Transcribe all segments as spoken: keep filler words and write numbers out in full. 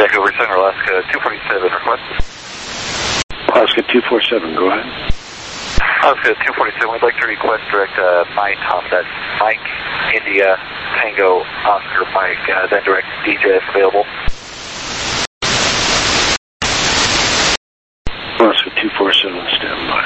Vancouver Center, Alaska two forty-seven, request. Alaska two forty-seven, go ahead. Alaska two forty-seven, we'd like to request direct uh, Mike Tom, that's Mike, India, Tango, Oscar, Mike, uh, then direct D J if available. Alaska two forty-seven, stand by.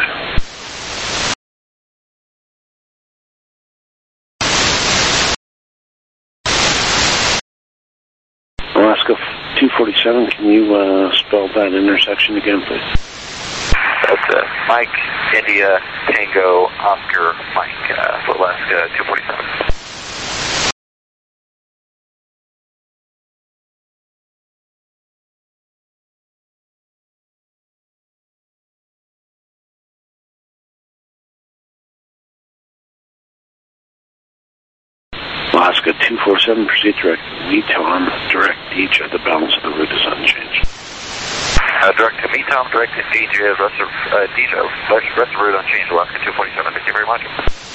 Alaska two forty-seven, can you uh, spell that intersection again, please? That's uh, Mike, India, Tango, Oscar, Mike, uh, for Alaska two forty-seven. Alaska two forty-seven, proceed direct me, Tom, direct each of the balance of the route is unchanged. Uh, direct to me, Tom, direct to D J, rest of, uh, D J, rest of the route unchanged, Alaska two forty-seven, thank you very much.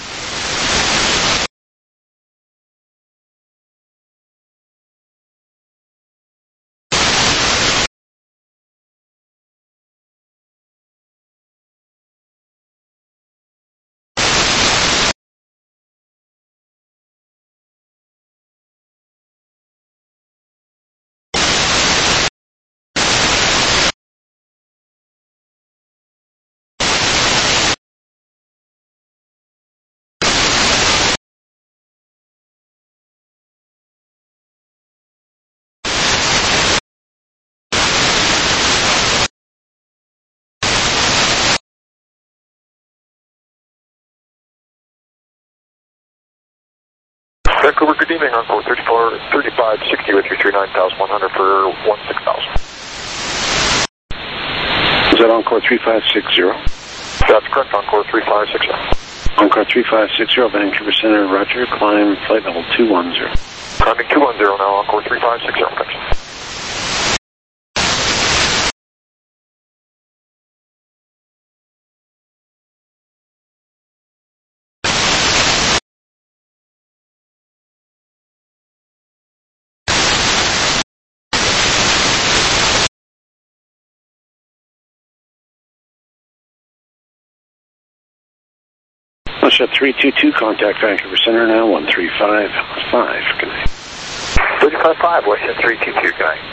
Vancouver, good evening, Encore thirty-four, thirty-five sixty with your three nine thousand one hundred for one six thousand. Is that Encore three five six zero? That's correct, Encore three five six zero. Encore three five six zero, Vancouver Center, roger, climb flight level two one zero. Climbing two one zero now, Encore three five six zero, thanks. Russia three two two, contact Vancouver Center now, one three five five, good night. three five five, Western three two two, good night.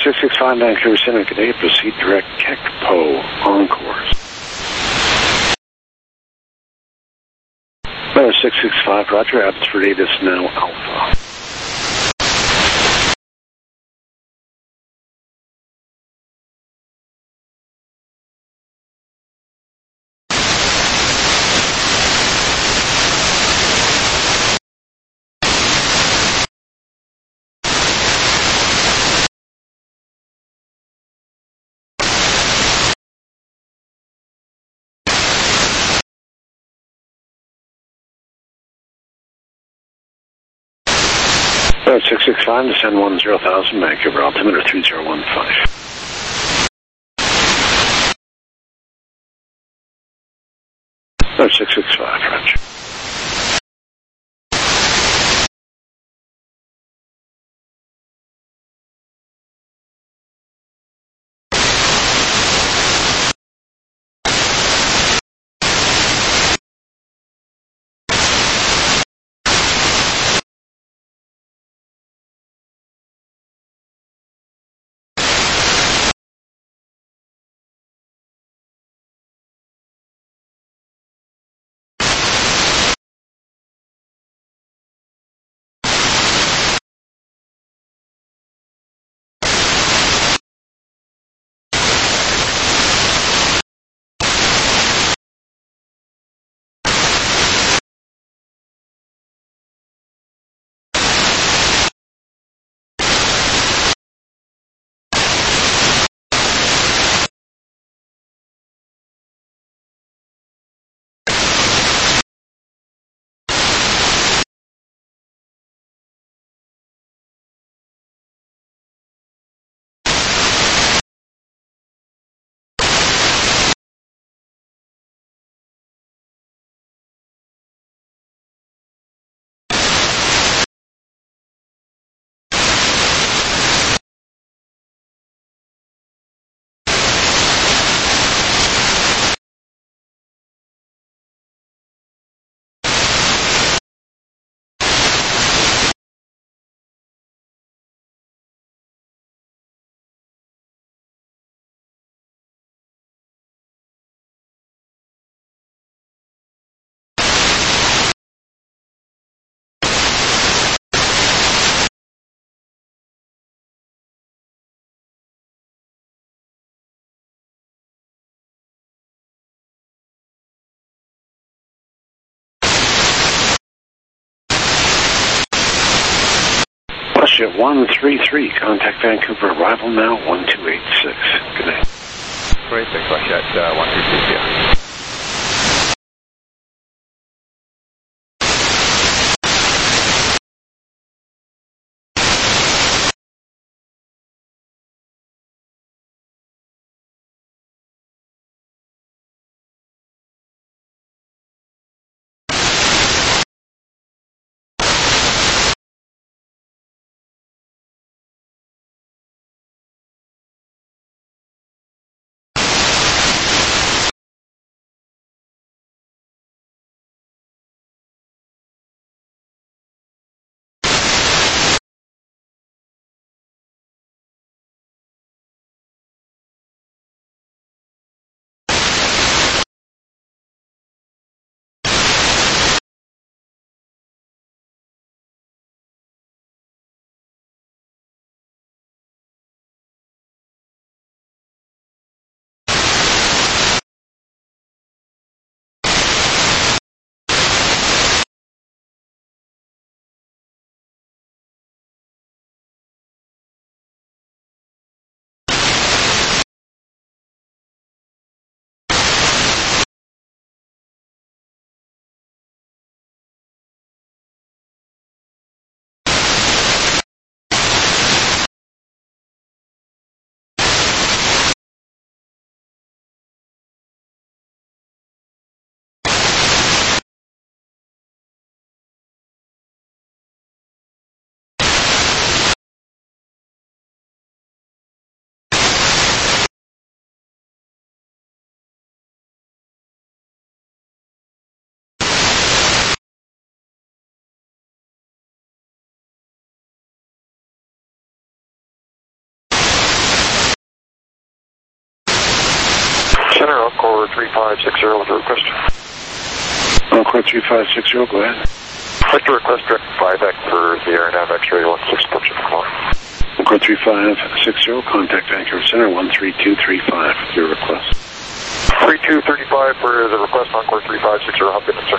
six six five, Vancouver Center, good day. Proceed direct Kekpo on course. Weather six six five, roger, Abbotsford eight is now Alpha. Weather six six five, descend one zero thousand, Vancouver altimeter three zero one five. Weather six six five, roger. Russia one three three, contact Vancouver, arrival now one two eight six. Good night. Great, thanks, Russia at uh, one three three, yeah. Encore three five six zero with a request. Encore three five six zero, go ahead. I'd like to request direct flyback for the Air Nav X-ray one six approach of Kamar. Encore three five six zero, contact Vancouver Center one three two three five with your request. three two three five for the request, Encore three five six zero, hop in, sir.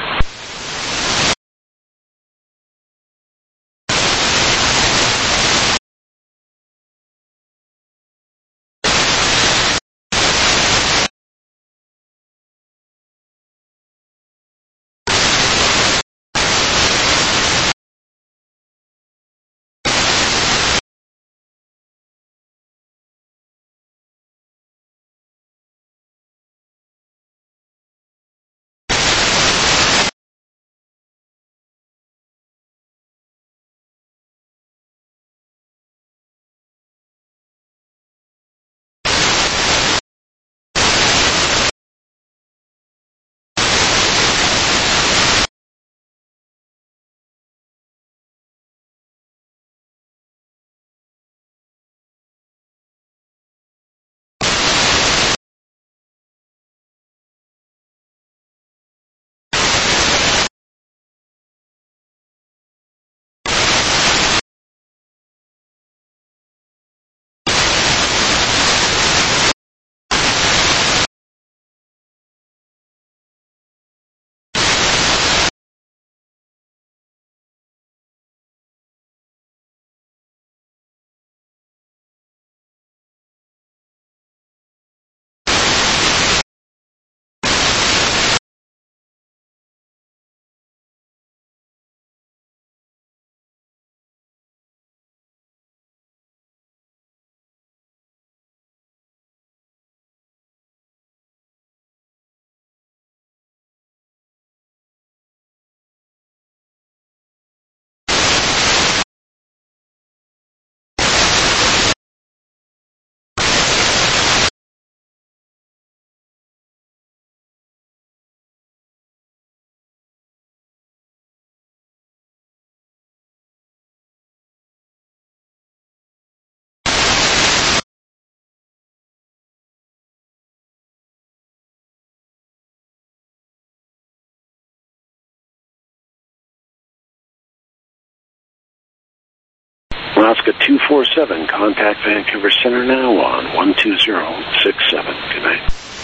Alaska two four seven, contact Vancouver Center now on one two zero six seven. Good night.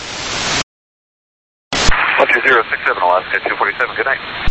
one two zero six seven, Alaska two forty-seven, good night.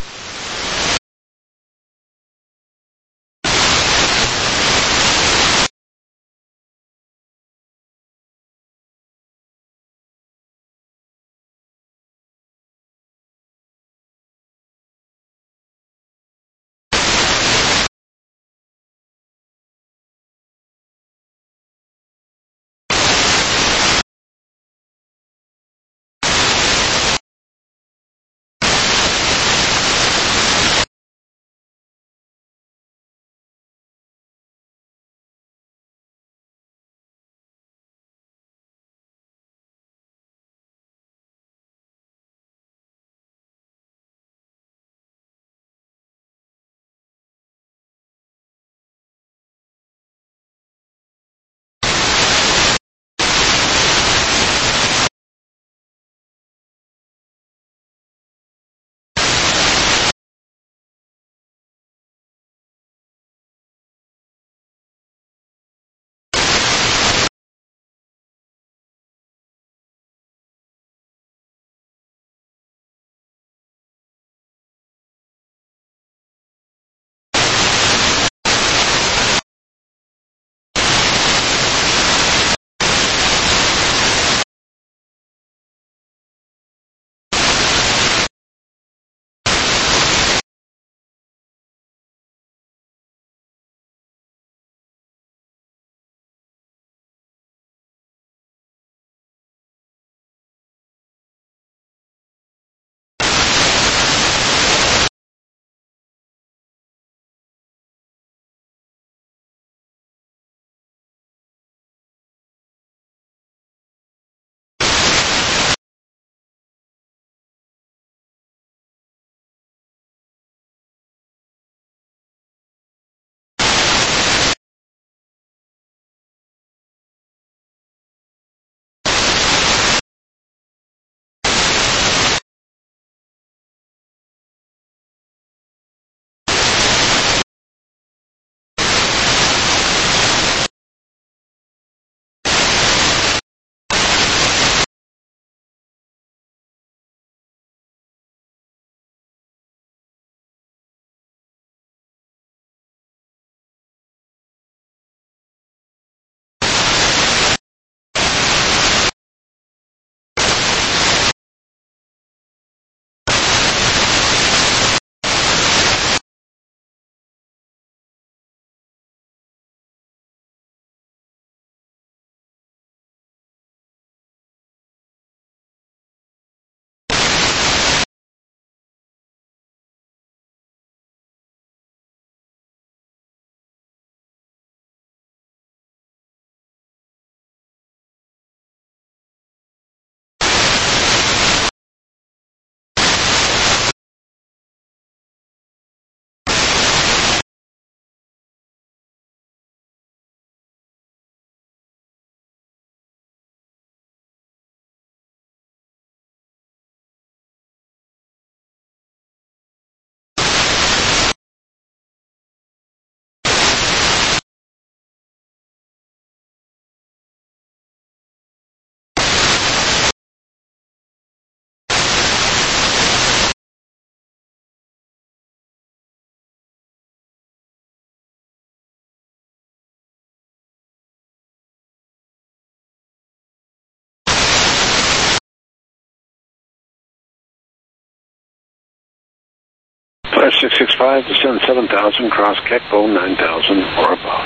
Flash six six five, descend seven thousand, cross Kekbo nine thousand or above.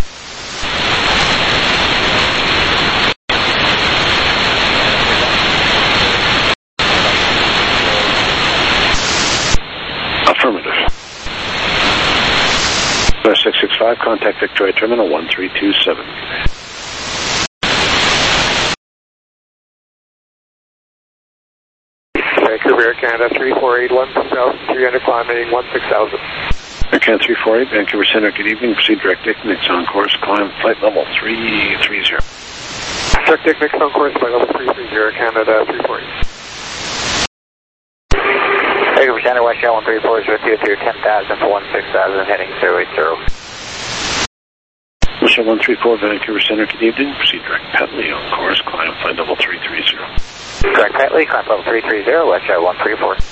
Affirmative. Flash six six five, contact Victoria Terminal one three two seven. Vancouver Air Canada three four eight one six thousand, three hundred climbing one six thousand. Air Canada three four eight, Vancouver Center, good evening. Proceed direct Dickinix on course, climb flight level three three zero. Direct Dickinix on course, flight level three three zero, Canada three four eight. Vancouver Center, West Shell one three four zero two through ten thousand to one six thousand, heading zero eight zero. West Shell one three four, Vancouver Center, good evening. Proceed direct Petley on course, climb flight level three three zero. Direct Petley, climb level three three zero, West Shell one three four.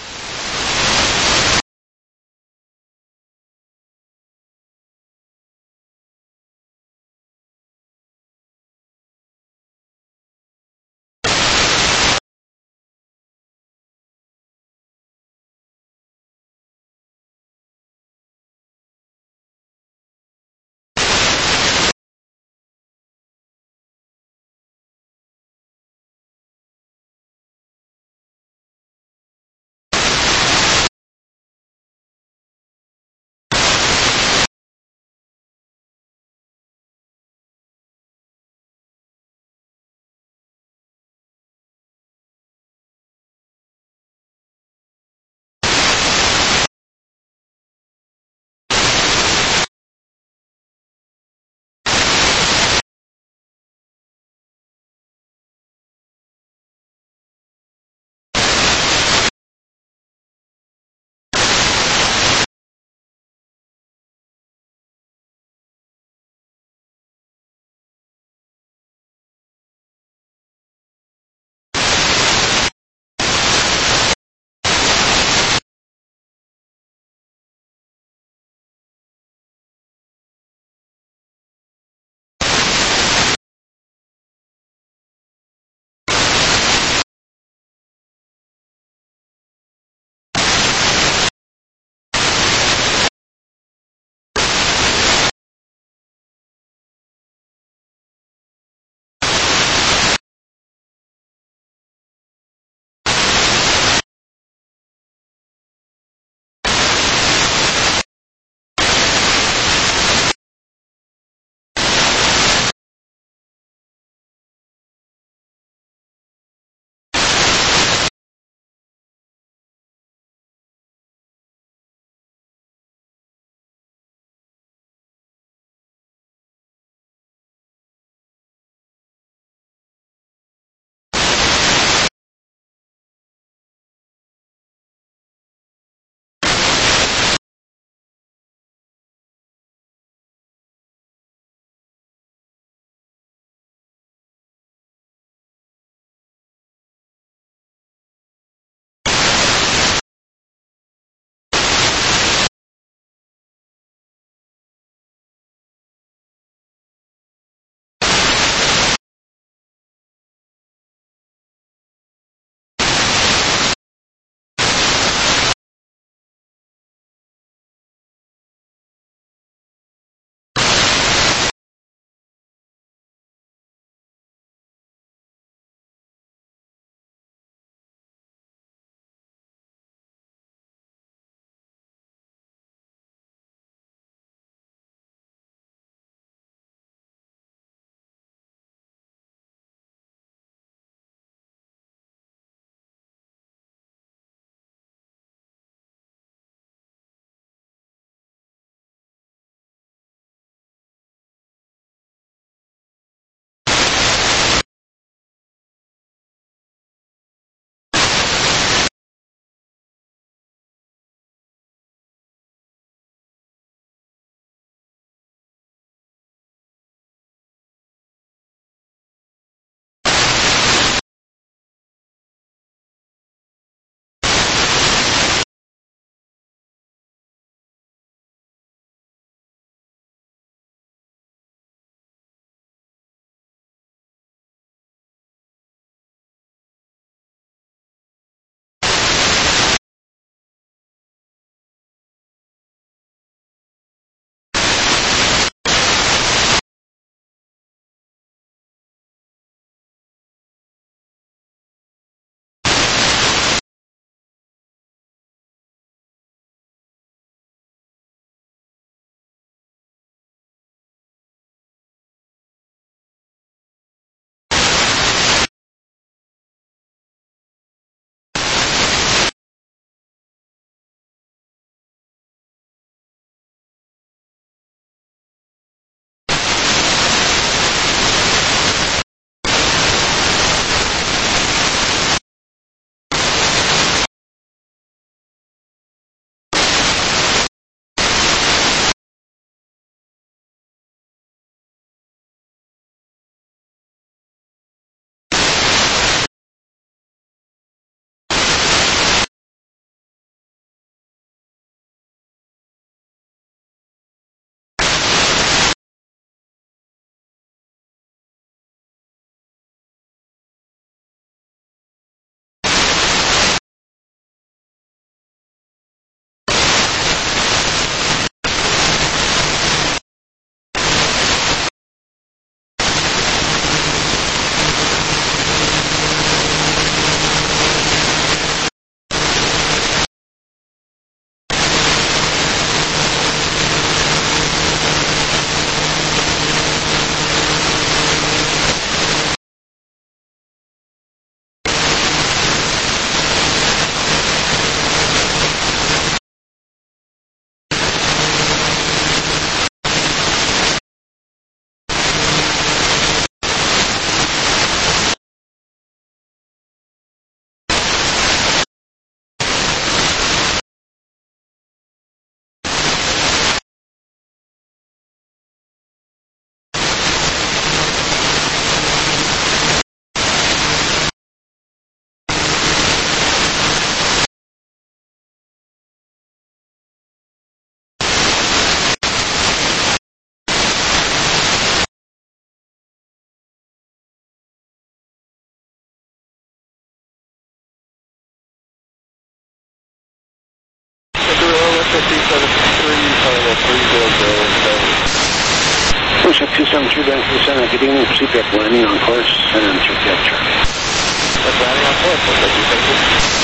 two seven three, parallel three zero zero seven. Worship two seven three, Vancouver Center, good evening. Proceed direct landing on course and through the Charlie. That's landing on course. Worship two seven three.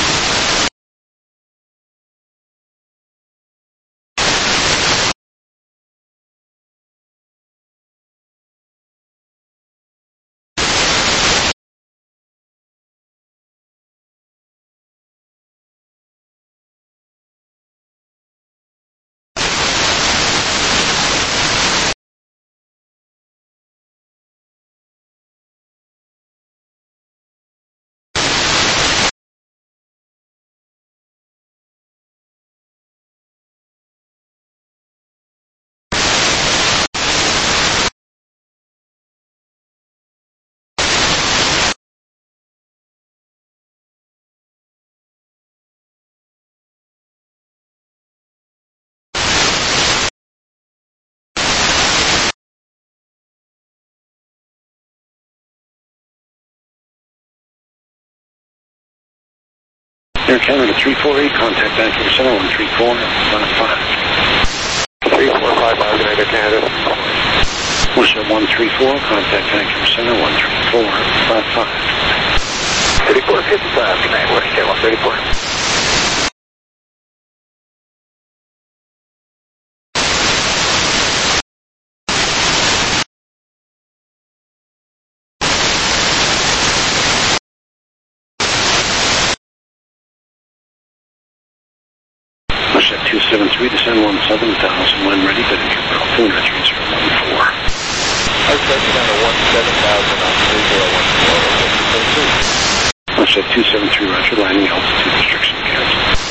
Air Canada three four eight, contact Vancouver Center one three four five five. three four five, Air Canada. Worship one three four, contact Vancouver Center one three four five five. thirty-four fifty-five, command, Worship one thirty-four. Worship two seven three, descend one seven thousand, when ready, but in your Alpuna three zero one four. I was taking on a one seven thousand on three zero one four. Worship two seven three, Roger, landing altitude restriction canceled.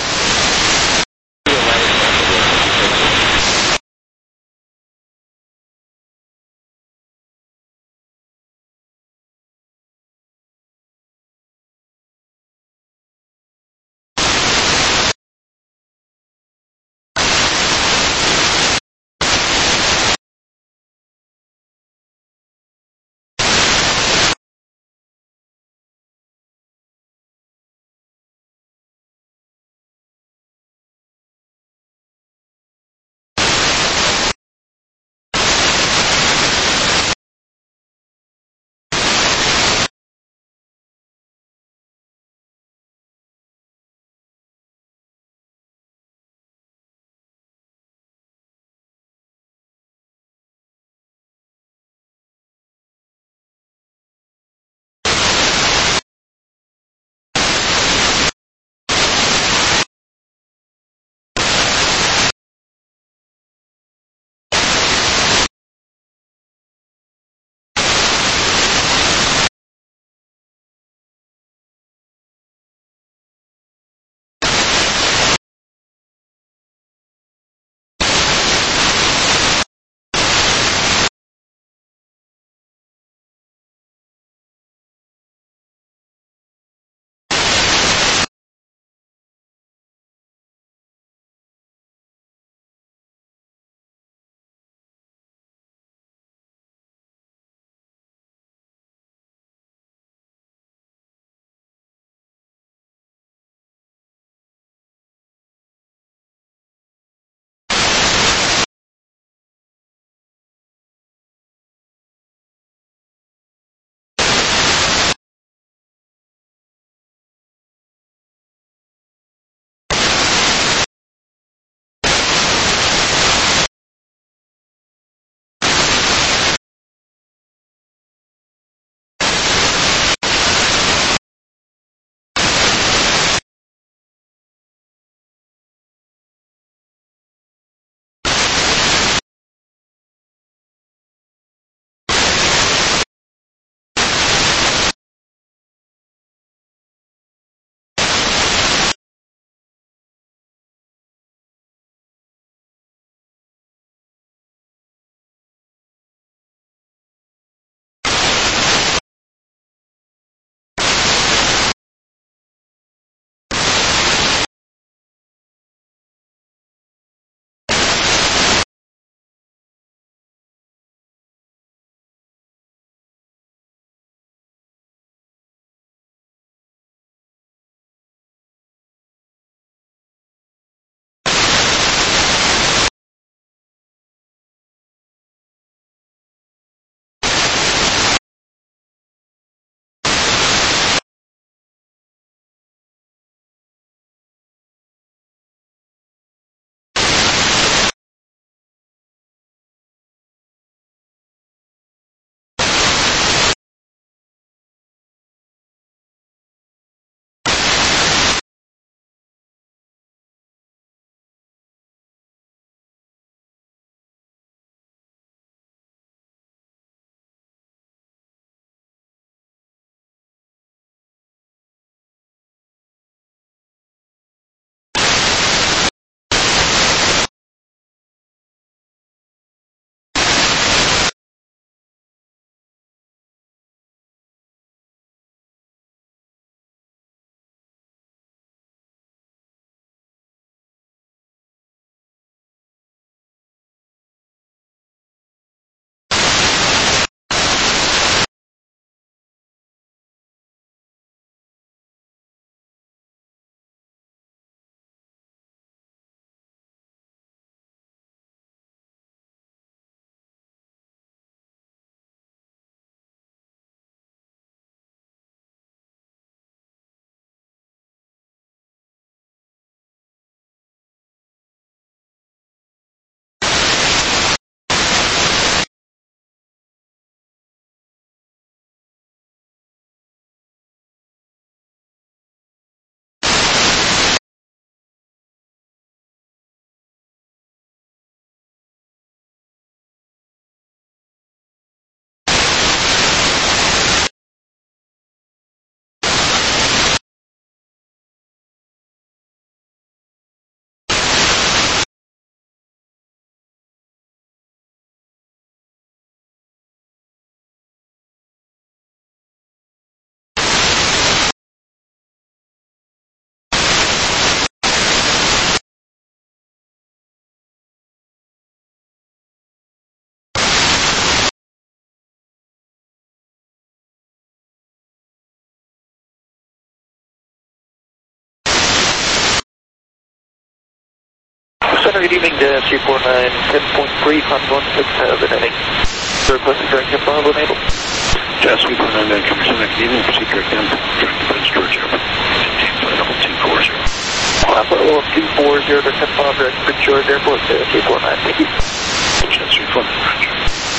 Center, good evening, dash three four nine, ten point three, climb one six seven, heading. Request direct inbound enabled. Jazz three four nine, Vancouver Center, good evening, proceed direct inbound, direct to Prince George Airport. Maintain flight level two four zero. Flight level two four zero, direct inbound, direct to Prince George Airport, three four nine, thank you. Jazz three four nine, roger.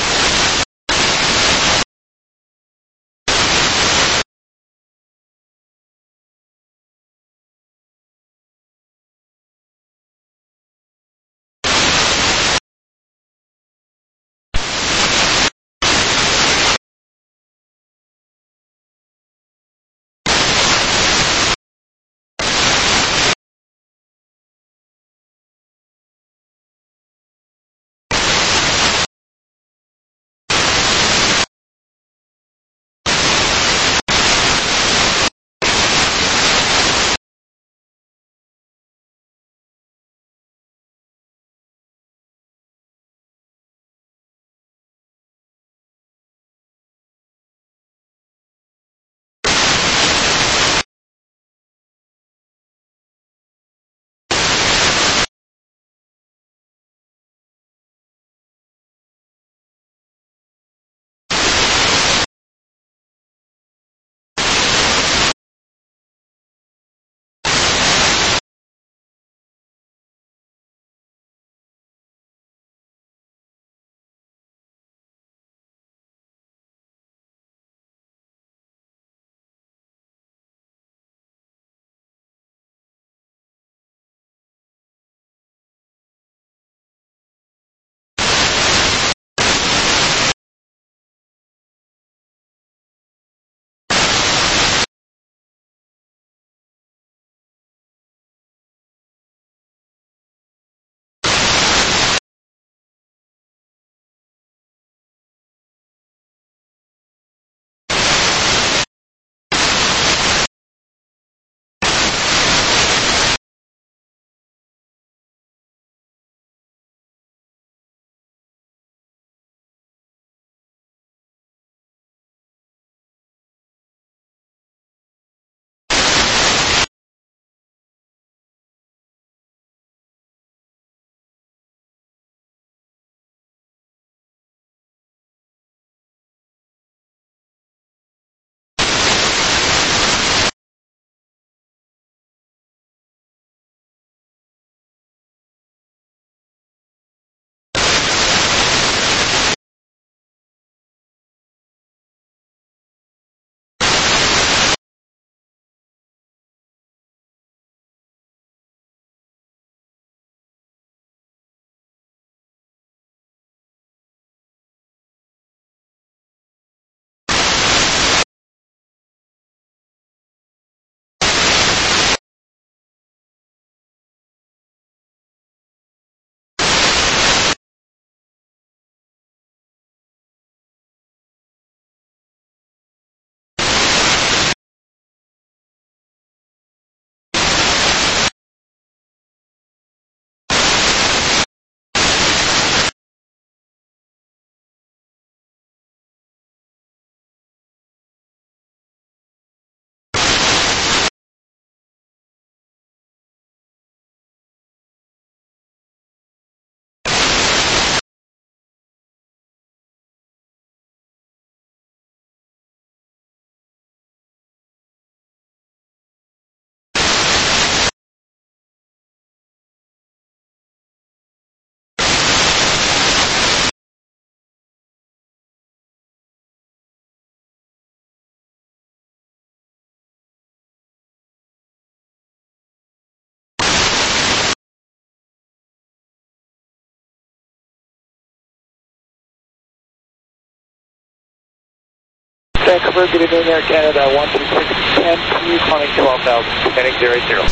Vancouver, good evening, Air Canada, one two six, ten, Q, climbing twelve thousand, heading zero zero.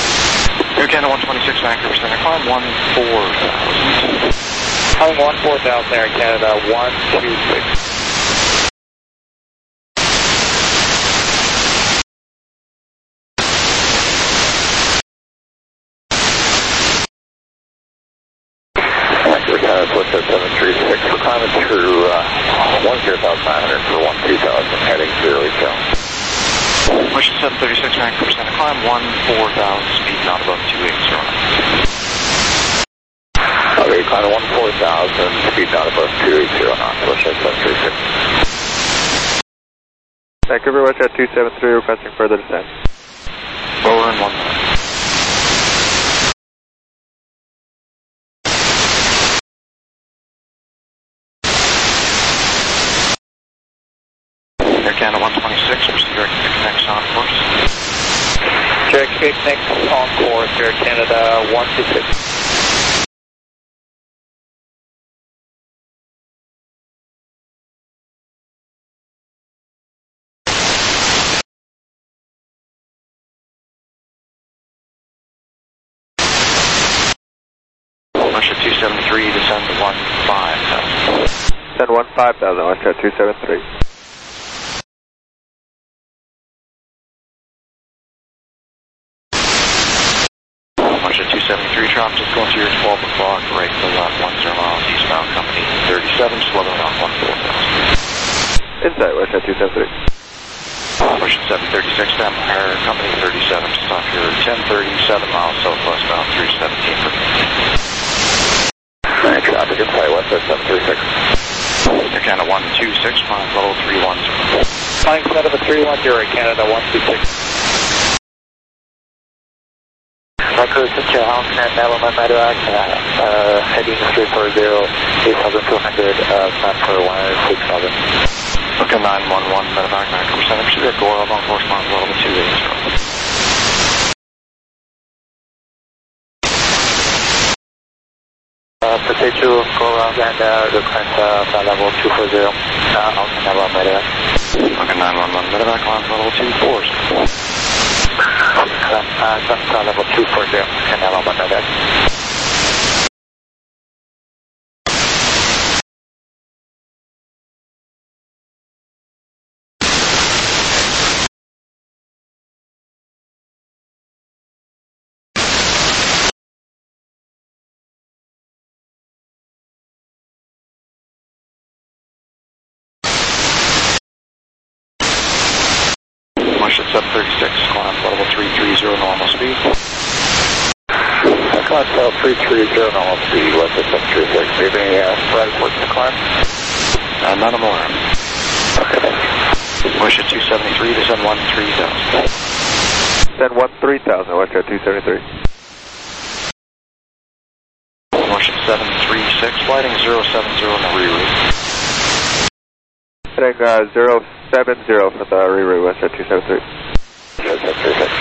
Air Canada one twenty-six, Vancouver Center, climb one four thousand. Climbing one four thousand, Air Canada, one two six. Vancouver Canada, Swift seven three six, we're climbing through uh, one zero thousand nine hundred for one two thousand, heading zero zero. Wish seven thirty-six, Vancouver Center, climb one four thousand, speed not above two eight zero. Climb one four thousand, speed not above two eighty knots, Westjet seven three six. Vancouver, Westjet two seven three, requesting further descent. Lower in one minute. Air Canada one twenty-six, proceed direct to connect on course. Direct picnic on course, Air Canada one two six. Westjet two seven three, descend to one five thousand. Descend one five thousand, Westjet two seven three. Westjet two seven three, traffic just going through your twelve o'clock, right to left, one zero miles, eastbound, company thirty-seven, slowing off one four thousand. Inside, Westjet two seven three. Westjet seven thirty-six, Empire, company thirty-seven, stop here ten thirty-seven miles southwestbound, three seventeen for Alright, traffic inside Westjet seven three six. Air Canada one two six, climb level three one zero. Flying set of a three one zero, Air Canada one two six. Vancouver, Cynthia, House and Element Medevac, uh, heading three four zero, eight thousand two hundred, uh, plan for one six thousand. Okay, nine one one, Medevac, Vancouver Center, proceed at Gore, on course, climb level two eighty. Uh, proceed to go around and uh, request uh, flight level two four zero, uh, House and Element Medevac. Okay, nine one one, Medevac, climb level two four zero. Uh, flight level two four zero, and Element Medevac. Westjet seven thirty-six, climb level three three zero, normal speed. Climb level three three zero, normal speed, Westjet seven three six. Do you have any uh, flight reports to climb? Uh, none more. Okay, thanks. Westjet two seventy-three, descend one three thousand. Descend one three thousand, Westjet two seventy-three. Westjet seven three six, flighting zero seven zero on the reroute. Heading uh, zero seven zero for the reroute, Westjet two seven three. Westjet three six.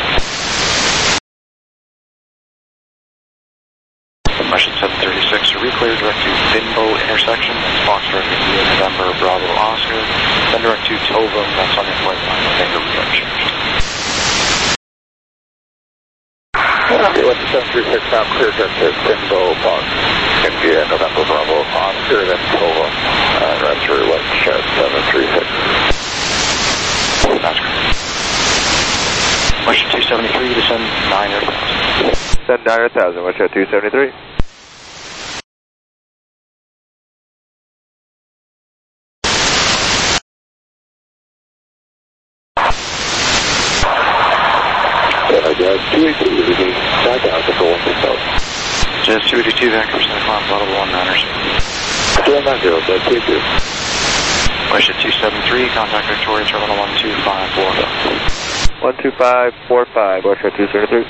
Westjet seven thirty-six, reclear direct to Finbo intersection, that's Foxtrot India, November, Bravo, Oscar. Then direct to Tovum, that's on your flight line, Tango direction. Okay, Westjet seven three six, now clear direct to Finbo, Fox, India, November, Bravo, Oscar, then Tovum, and right through Westjet seven three six. That's correct. Westjet two seventy-three, descend nine thousand. Descend nine thousand, Westjet two seventy-three. two eighty-two, reading nine thousand for one six thousand. Just two eighty-two, Vancouver Center, climb level one niner. two nine zero, two eighty-two. Westjet two seventy-three, contact Victoria Terminal one two five four. one two five four five, Westjet two seventy-three.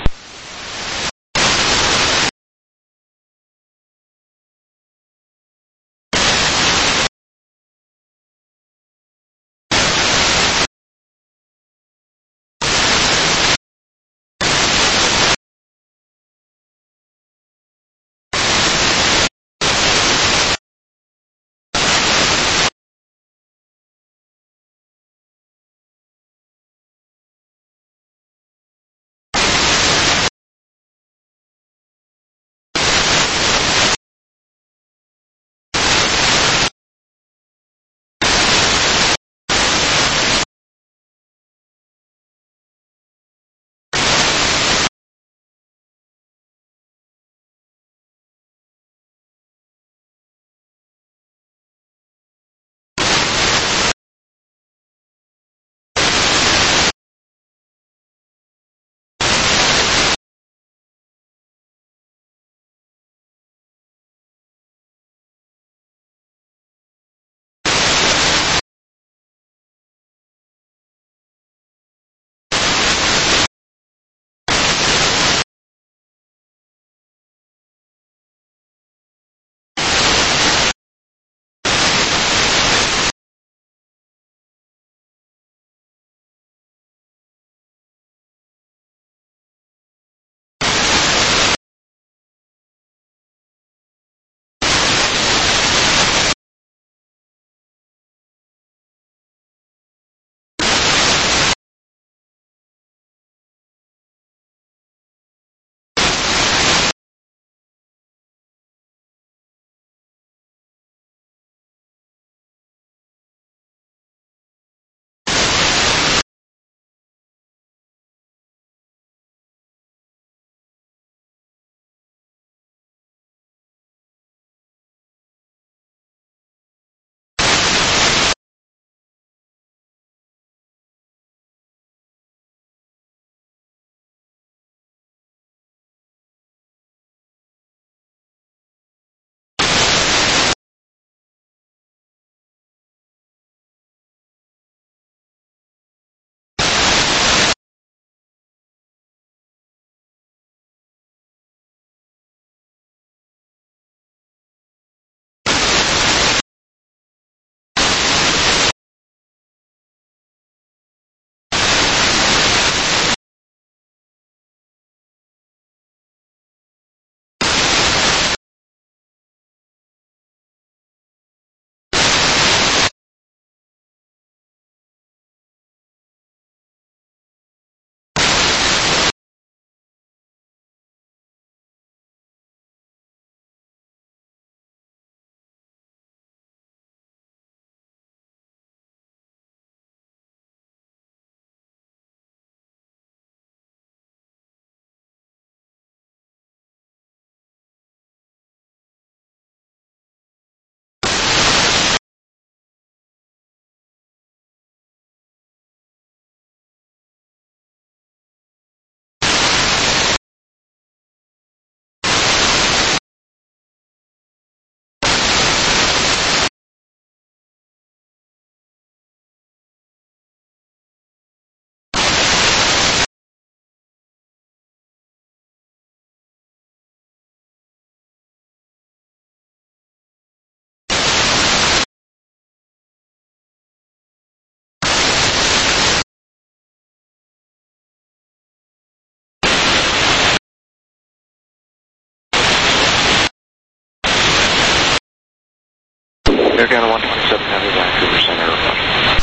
Air Canada one twenty-seven Heavy, Vancouver Center, Roger.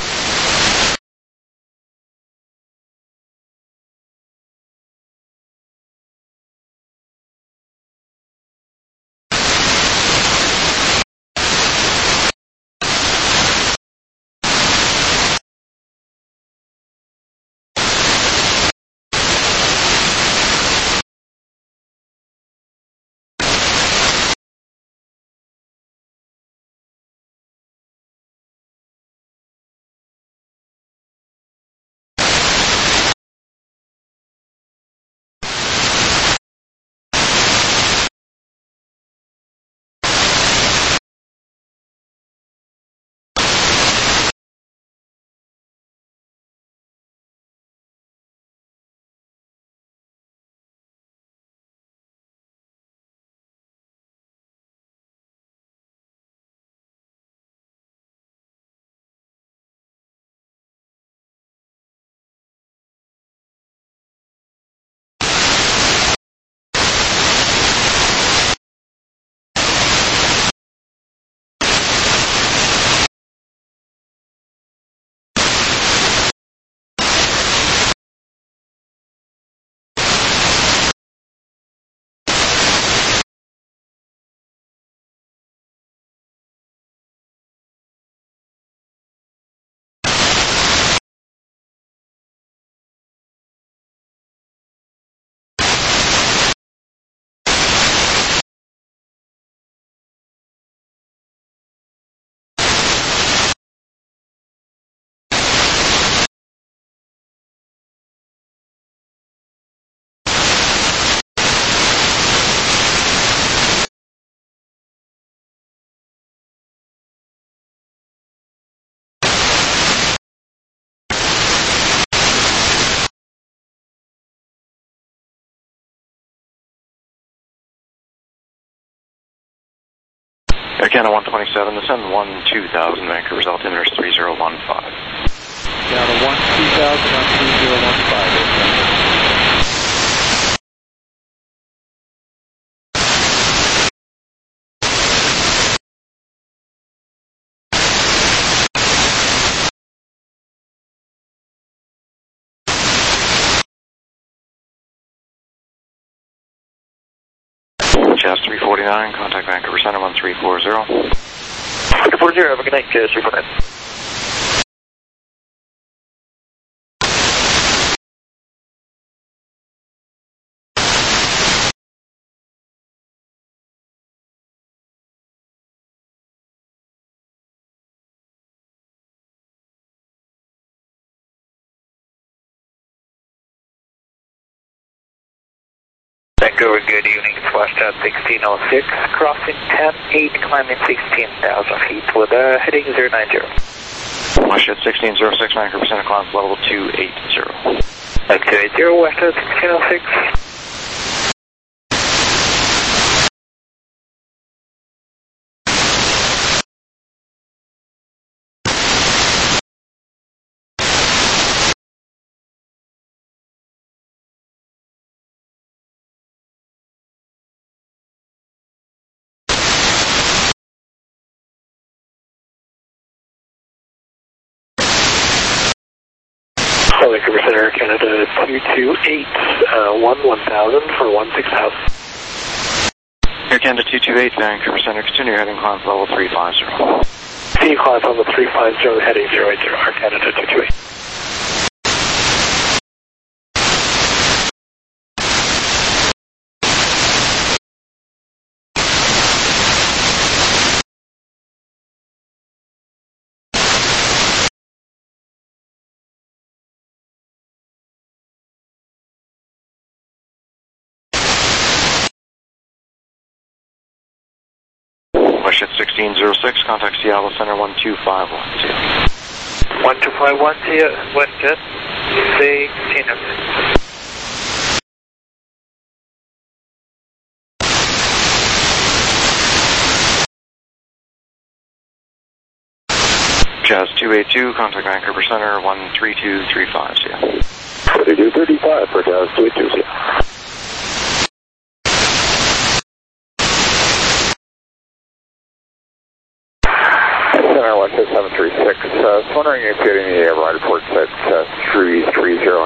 Air Canada one twenty-seven, descend one two thousand, Vancouver's altimeter is three zero one five. Canada one two thousand on three zero one five. Jazz three forty-nine, contact Vancouver Center one three four zero. three four zero, have a good night, Jazz three forty-nine. Vancouver, good evening. It's Washtown sixteen oh six, crossing ten eight, climbing sixteen thousand feet with a heading zero nine zero. Washtown sixteen oh six, Vancouver Center, climb level two eight zero. two eight zero, Washtown sixteen oh six. Vancouver Center, Canada two two eight, uh, one one thousand for one six thousand. Air Canada two two eight, Vancouver Center, continue heading climb level three five zero. See climb on the three five zero, heading zero eight zero, Air Canada two two eight. Washtown sixteen oh six, contact Seattle Center one two five one. one two five one, see ya. Westjet sixteen oh six. Jazz two eight two, contact Vancouver Center one three two three five, see ya. thirty-two thirty-five for Jazz two eight two, see ya. Air one six seven three six. I uh, was wondering if you had any uh, ride reports at uh, three three zero.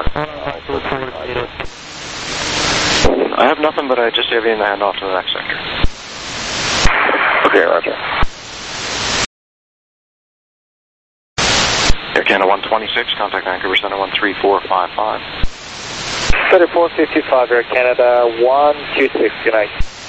I have nothing, but I just gave you the handoff to the next sector. Okay, roger. Air Canada one twenty-six, contact Vancouver Center one three four five five. thirty-four fifty-five, Air Canada one two six, good night.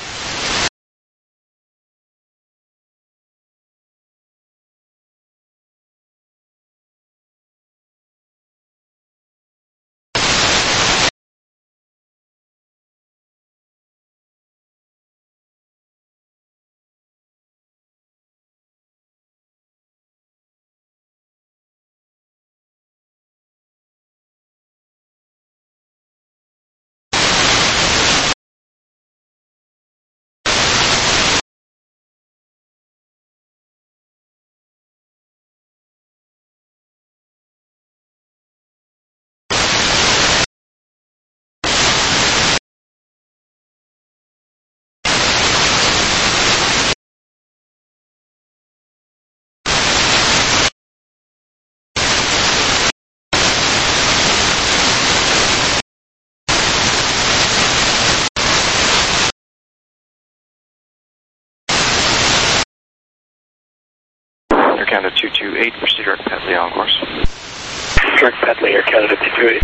Air Canada two two eight, proceed direct Petley on course. Direct Petley, Air Canada two two eight.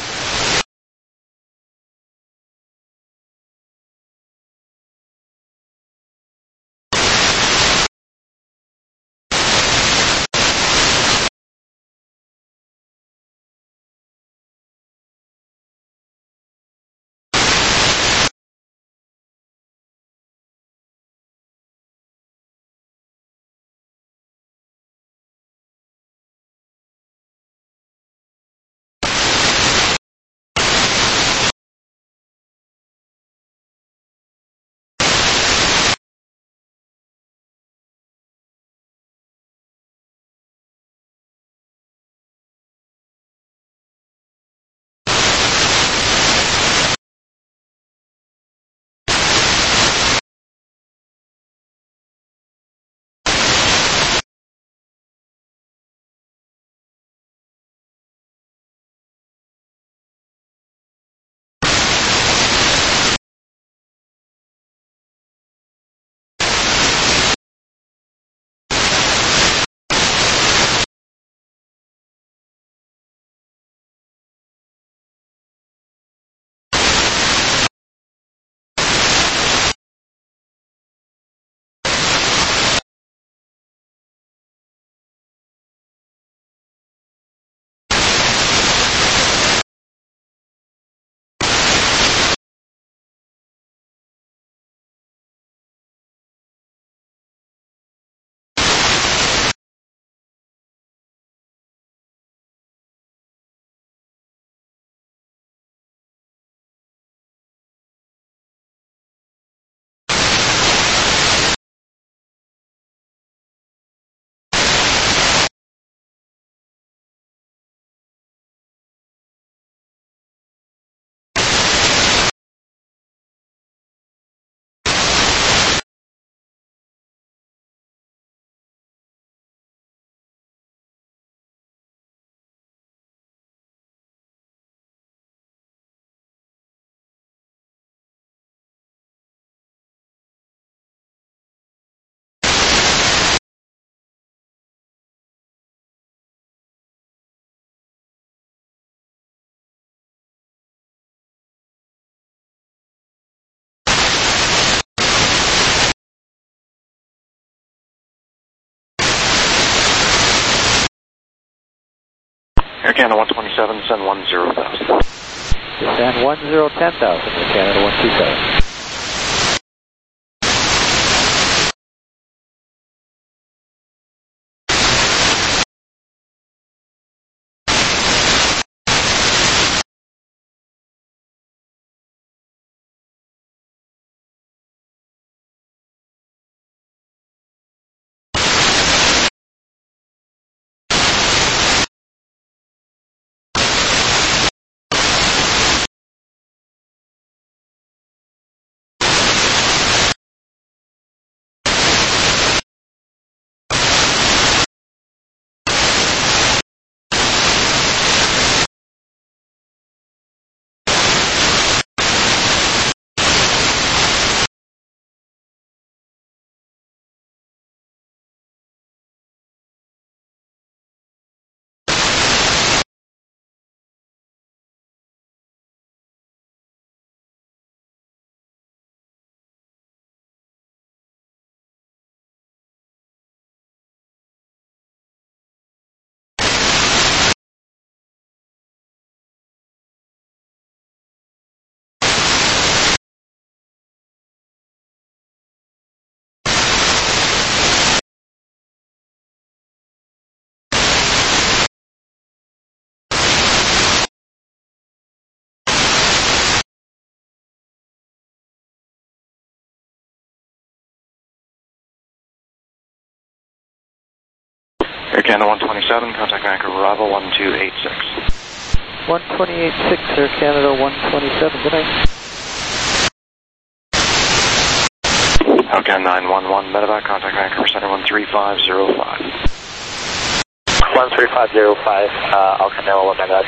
Air Canada one twenty-seven, send one zero thousand. Send one zero ten thousand, Air Canada one two seven. Air Canada one twenty-seven, contact anchor Bravo one two eight six. one twenty-eight six, Air Canada one twenty-seven, good night. Alcan nine one one, medevac, contact anchor center one three five zero five. one three five zero five, uh, Alcan nine one one, medevac.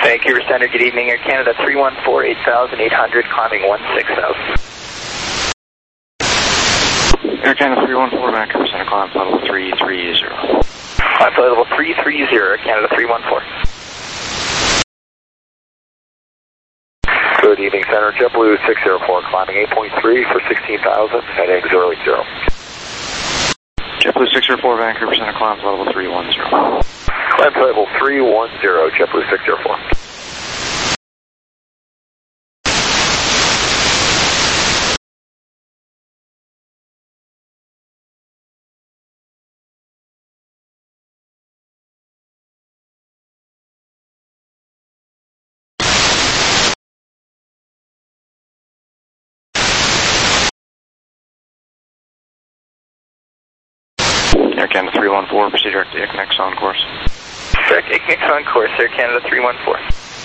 Vancouver Center, good evening. Air Canada three one four, eight thousand eight hundred, climbing one six thousand. Air Canada three one four, Vancouver Center, climb flight level three three zero. Climb flight level three three zero, Air Canada three one four. Good evening, Center. JetBlue six zero four, climbing eight point three for sixteen thousand, heading zero eight zero. JetBlue six zero four, Vancouver Center, climb flight level three one zero. Climb flight level three one zero, JetBlue six zero four. Air Canada three one four, proceed direct to I C N X on course. Direct I C N X on course, Air Canada three one four.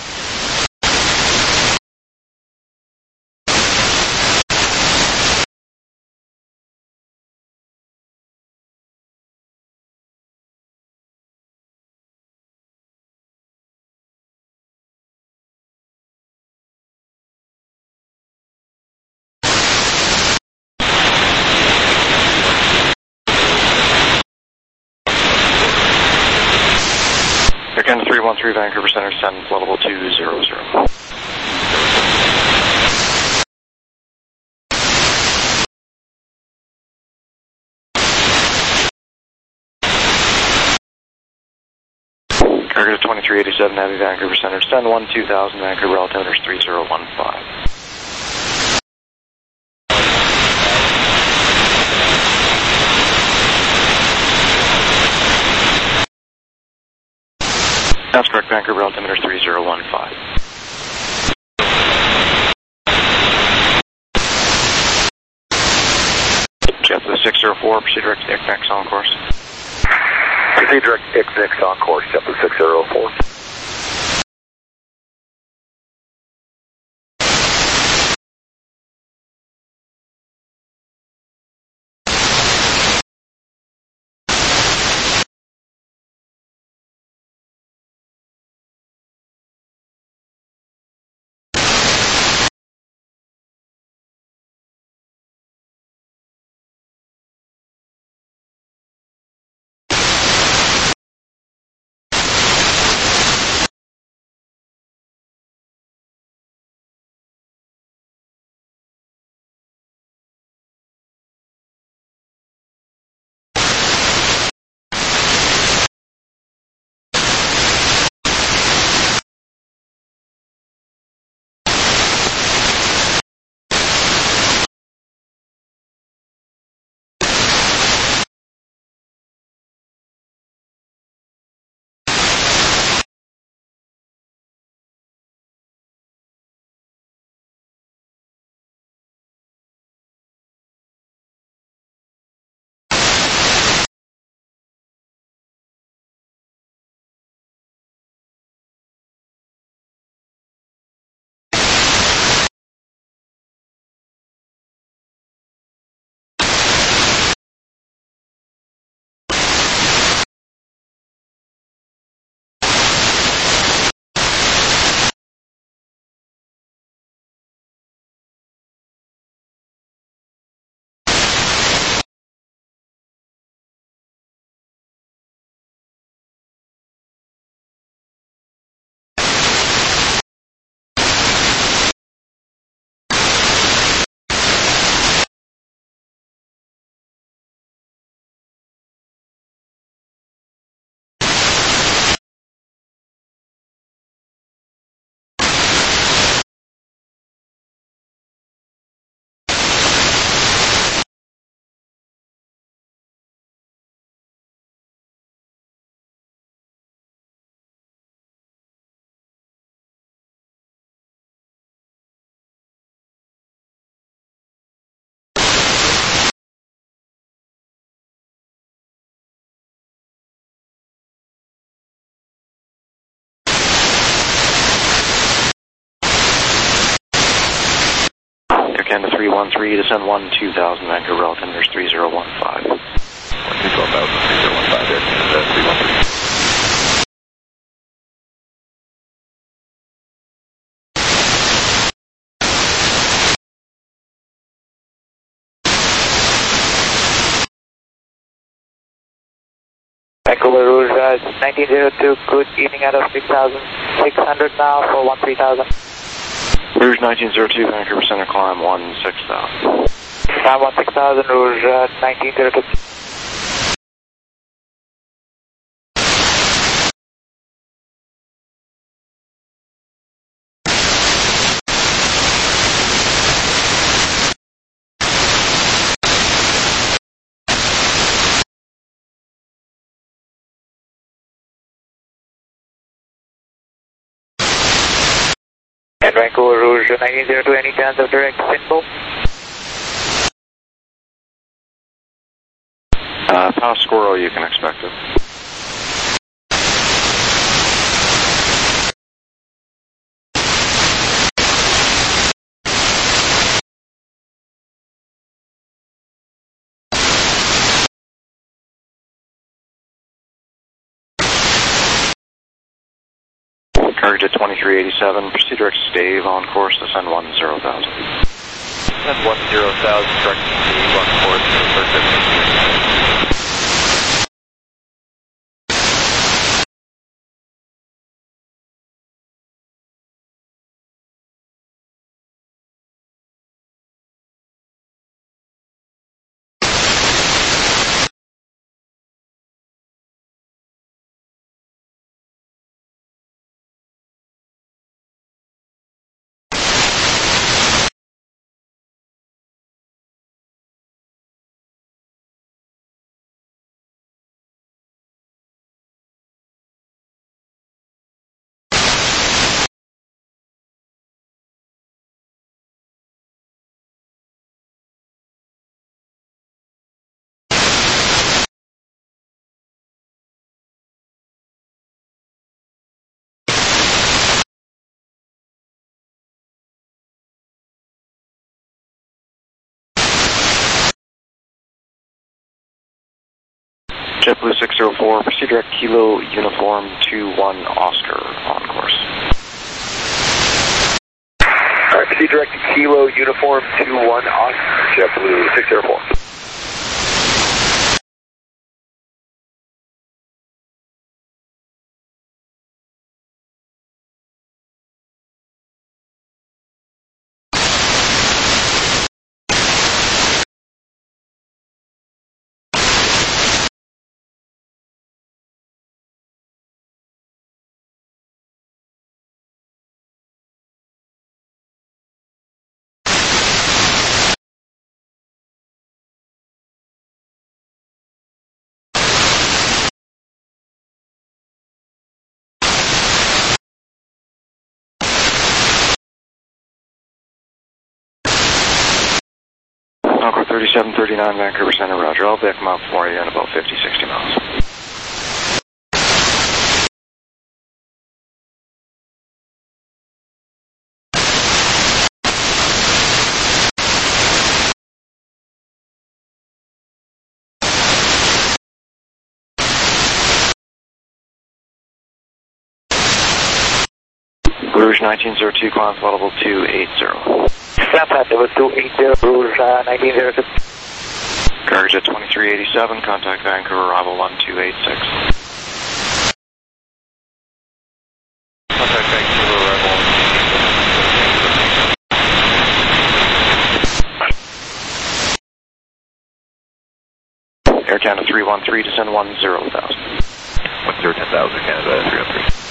Air Canada three one three, Vancouver Center, send flight level two zero zero. Cargo twenty-three eighty-seven, Navy, Vancouver Center, send one two thousand, Vancouver, altimeter three zero one five. That's correct, Vancouver, altimeter three zero one five. JetBlue six zero four, proceed direct to I C N X on course. Proceed direct to I C N X on course, JetBlue six zero four. Canada three one three, descend one two thousand, Vancouver, altimeter three zero one five. one two thousand, three zero one five, Air Canada three one three. Vancouver Rouge, uh, nineteen zero two, good evening out of six thousand six hundred now for one three thousand. Rouge nineteen zero two, Vancouver Center, climb one six thousand. Climb one six thousand, Rouge uh, nineteen zero two. And Vancouver Rouge nineteen zero two, any chance of direct Finbo? Uh, past Squirrel, you can expect it. Courage at twenty-three eighty-seven, proceed direct stave on course, descend one zero thousand. Descend one zero thousand, direct stave on course, descend JetBlue six zero four, proceed direct Kilo Uniform two one Oscar on course. Alright, proceed direct Kilo Uniform two one Oscar, JetBlue six zero four. Encore thirty-seven thirty-nine, Vancouver Center, roger. I'll back them out for you in about fifty, sixty miles. Rouge nineteen zero two, climb flight level two eighty. Snap that, there was two eighty, Rouge uh, nineteen zero two. Courage at twenty-three eighty-seven, contact Vancouver, arrival one two eight six. Contact Vancouver, arrival one two eight six. Air Canada three one three, descend one zero thousand. one zero ten thousand, Canada three one three.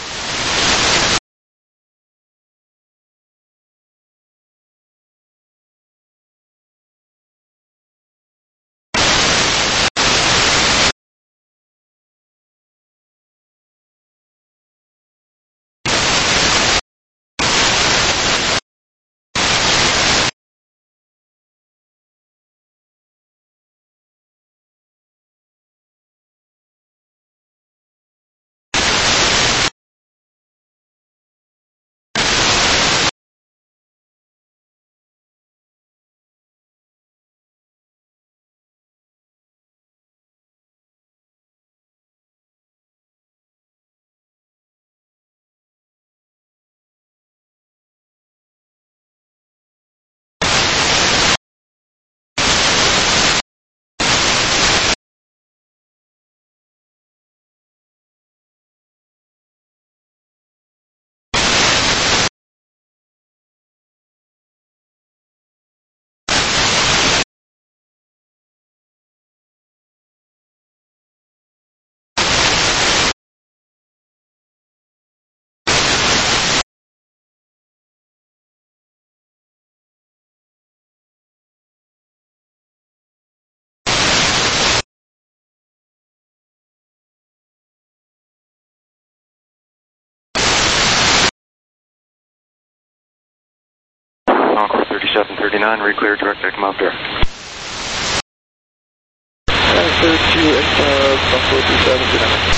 thirty-seven thirty-nine, reclear direct deck mount there. Transfer to uh, Buffalo two seven two nine.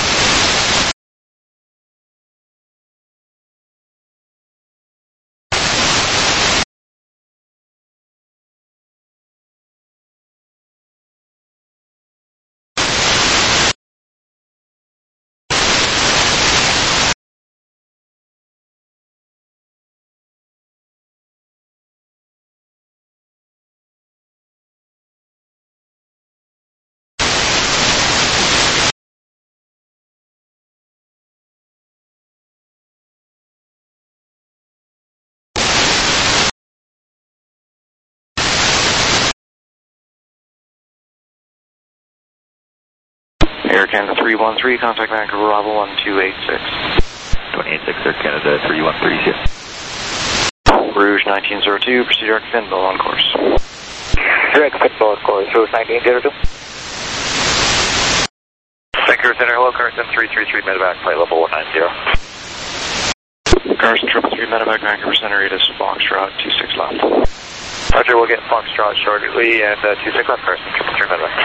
Air Canada three one three, contact Vancouver Bravo one two eight six. twenty-eight six, Air Canada three one three, here. Rouge nineteen zero two, proceed direct Finbo on course. Direct Finbo on course, Rouge nineteen zero two. Vancouver Center, hello, Carson three three three, medevac, flight level one nine zero. Carson triple three, medevac, Vancouver Center, it is Foxtrot two six left. Roger, we'll get Foxtrot shortly, and uh, two six left, Carson, triple three, medevac.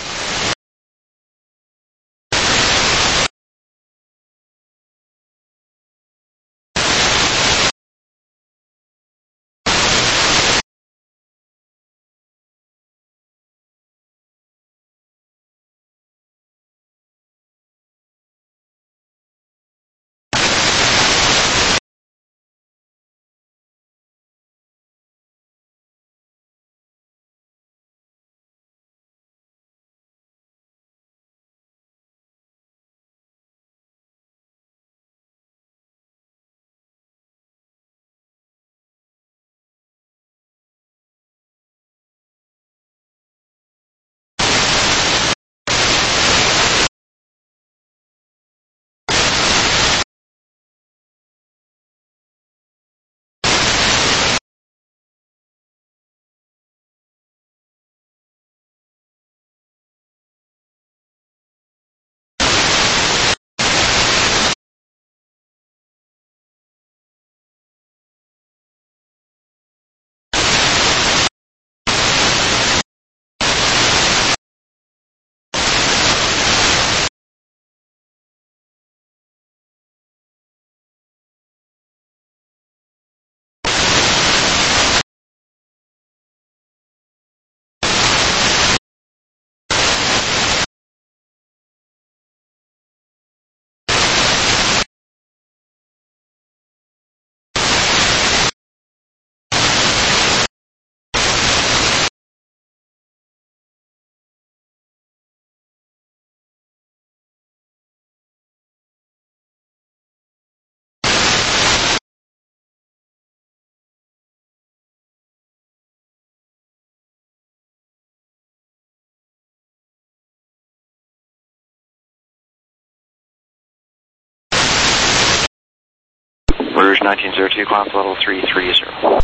Rouge nineteen zero two, climb to level three three zero.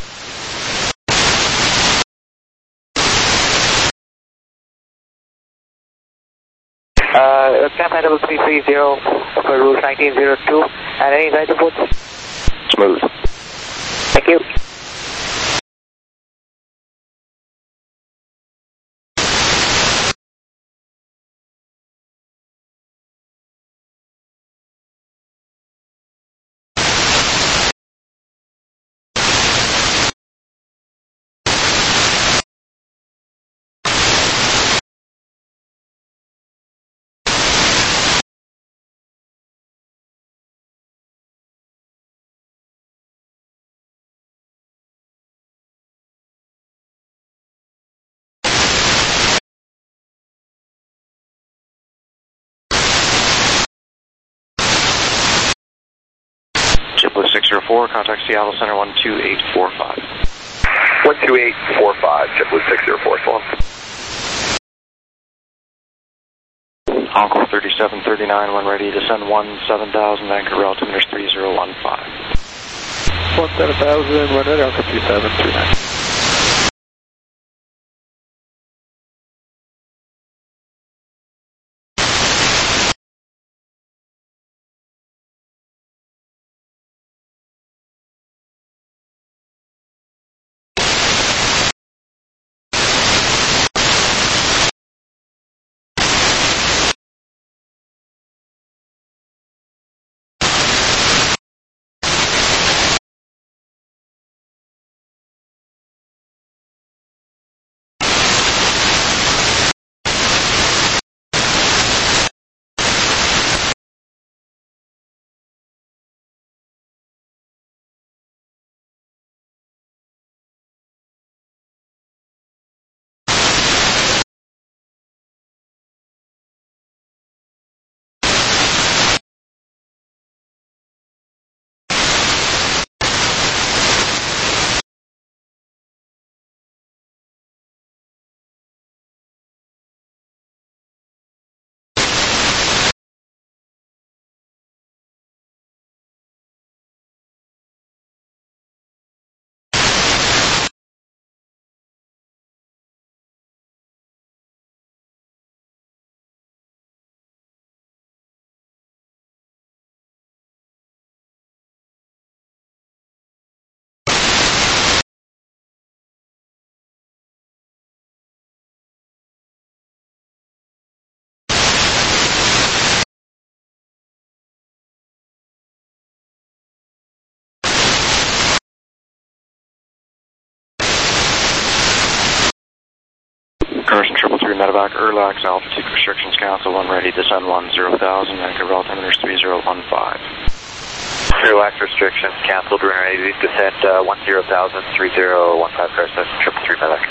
Uh, climb at level three three zero for Rouge nineteen zero two, and any guide reports? Smooth. Thank you. JetBlue six zero four, contact Seattle Center one two eight four five. one two eight four five, JetBlue six zero four, so Encore thirty-seven thirty-nine, when ready, descend one seven thousand, Vancouver altimeter is three zero one five. one seven thousand, one ready, Encore two seven three nine. Medevac, Erlax, Altitude Restrictions Council, one ready, descend one zero thousand, Vancouver altimeter is three zero one five. Erlax restrictions canceled, we're ready to descend uh, one zero thousand, three zero one five, car seven, triple three Medevac.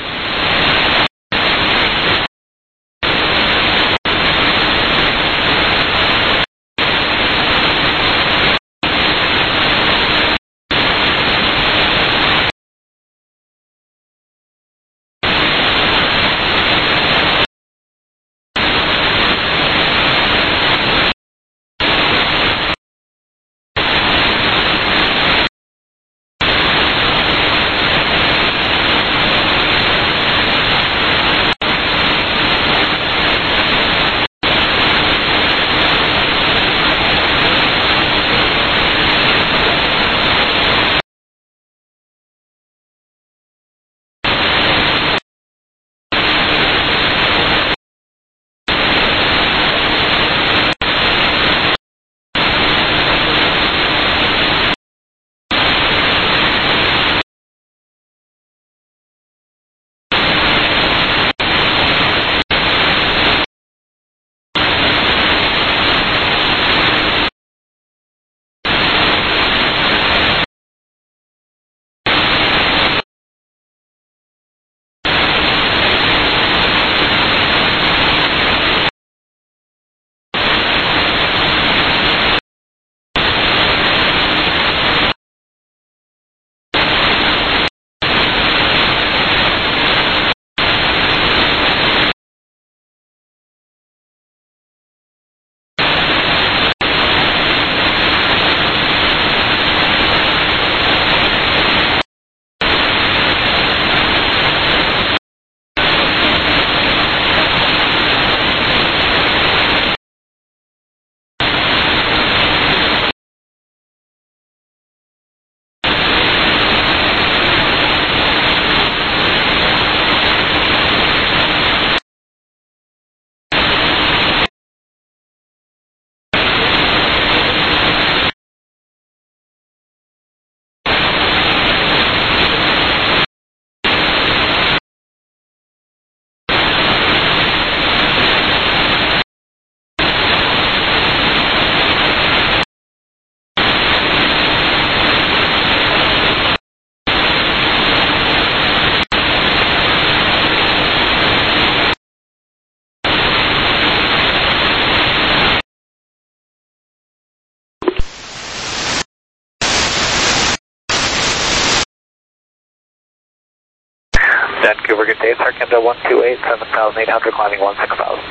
Vancouver, good day, Air Canada one two eight, seven thousand eight hundred, climbing one six thousand.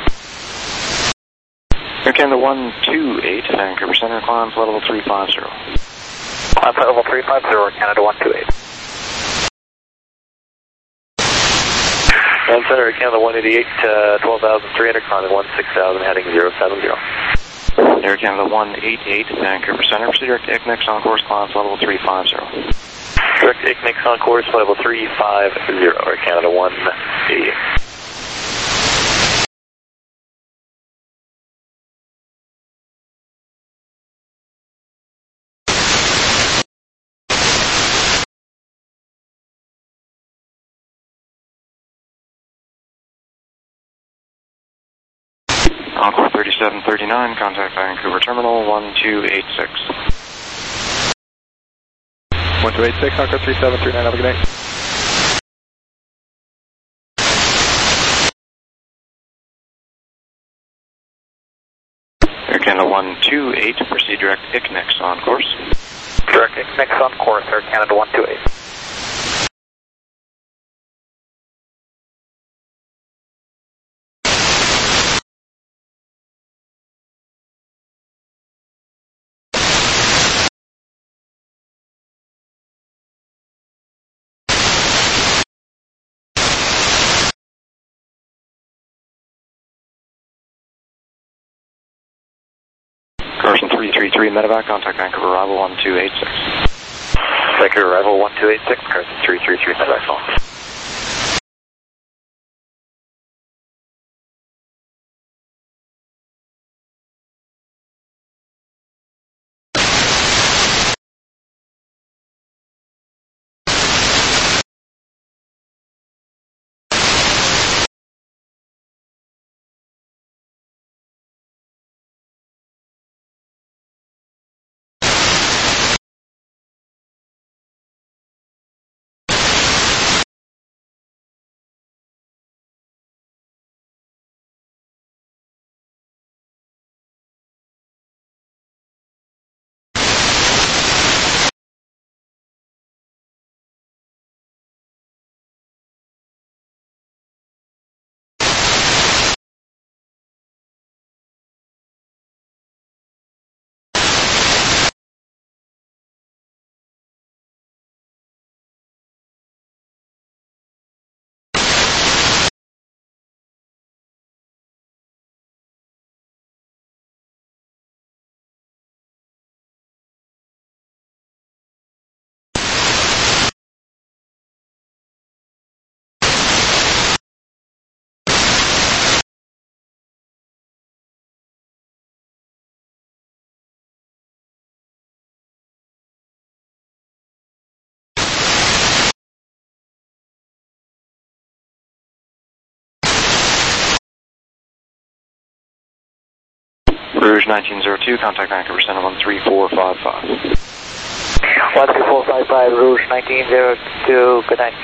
Air Canada one two eight, Vancouver Center, climb flight level three five zero. Climb flight level three five zero, Air Canada one two eight. One Center, Air Canada one eighty-eight, uh, twelve thousand three hundred, climbing one six thousand, heading zero seven zero. Air Canada one eighty-eight, Vancouver Center, proceed direct to I C N I C on course, climb flight level three five zero. Direct I C N I C on course, flight level three five zero, Air Canada one eighty-eight. Encore thirty-seven thirty-nine, contact Vancouver Terminal one two eight six. one two eight six, Encore thirty-seven thirty-nine, have a good night. Air Canada one two eight, proceed direct I C N I C on course. Direct I C N I C on course, Air Canada one two eight. Carson three three three, Medevac, contact Vancouver arrival one two eight six. Vancouver arrival one two eight six, Carson three three three, Medevac phone. Rouge nineteen oh two, contact Vancouver Center one three four five five. one three four five five, Rouge nineteen oh two, good night.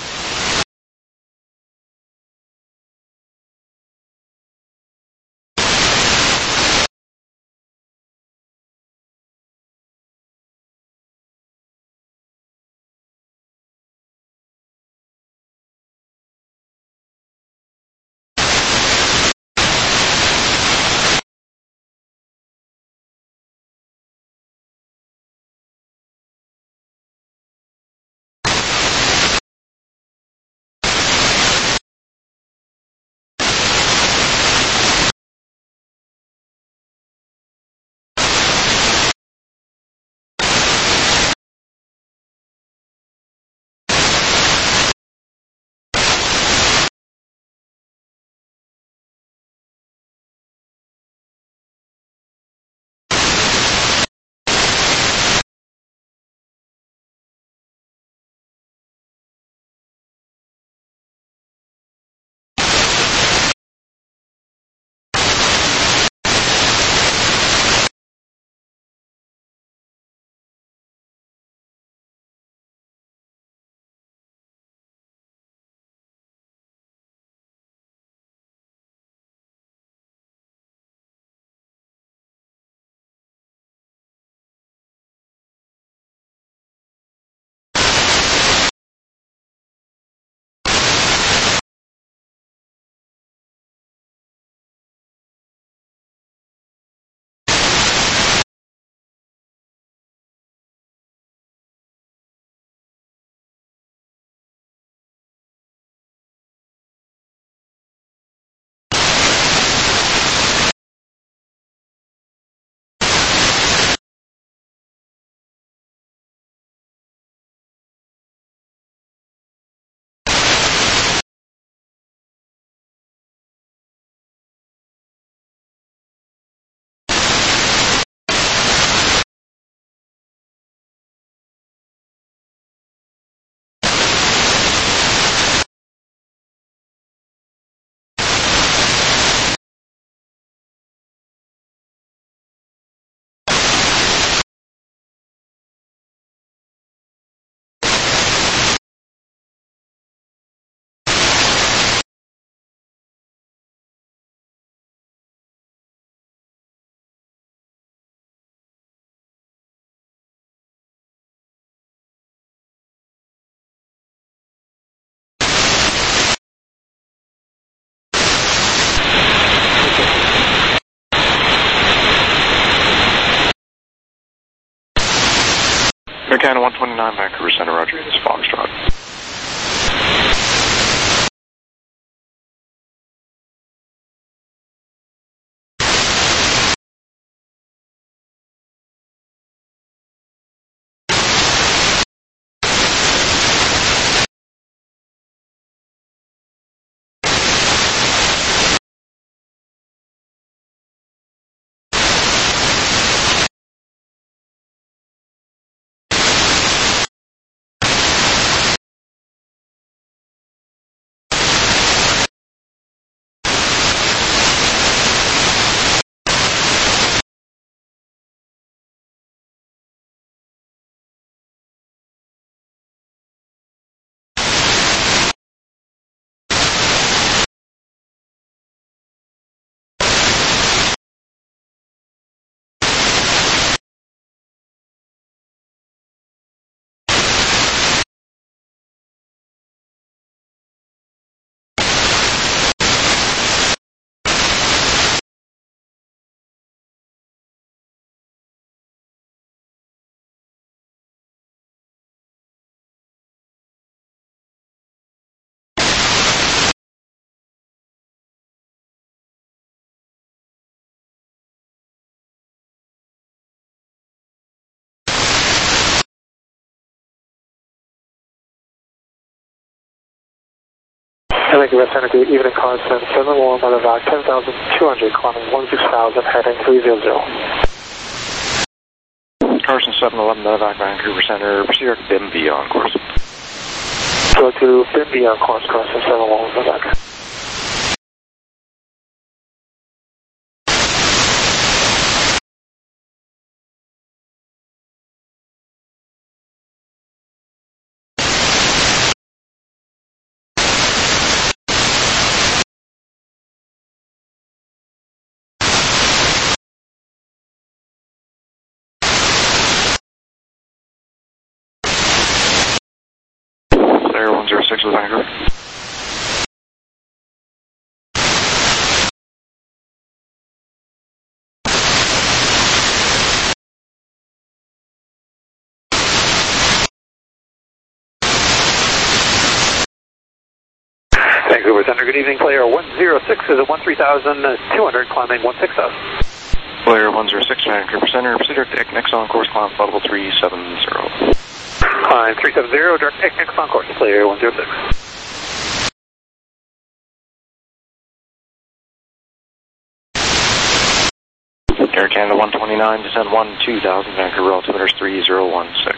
Air Canada one twenty-nine, Vancouver Center, Roger, this is Foxtrot. Vancouver Center to evening constant, seven one on the V A C, ten thousand two hundred, climbing one six thousand, heading three hundred. Carson seven eleven, Medevac, Vancouver Center, proceed to B I M V on course. Go to B I M V on course, Carson seven one, Medevac. Player one zero six with Vancouver. Vancouver Thunder, good evening. Player one zero six is at one three thousand two hundred, climbing one six thousand. Player one zero six, Vancouver Center, proceed direct to Equinix on course, climb level three seven zero. Climb three seven zero, direct Equinix on course, player one zero six. Air Canada one twenty-nine, descend one two thousand, Vancouver altimeter three zero one six.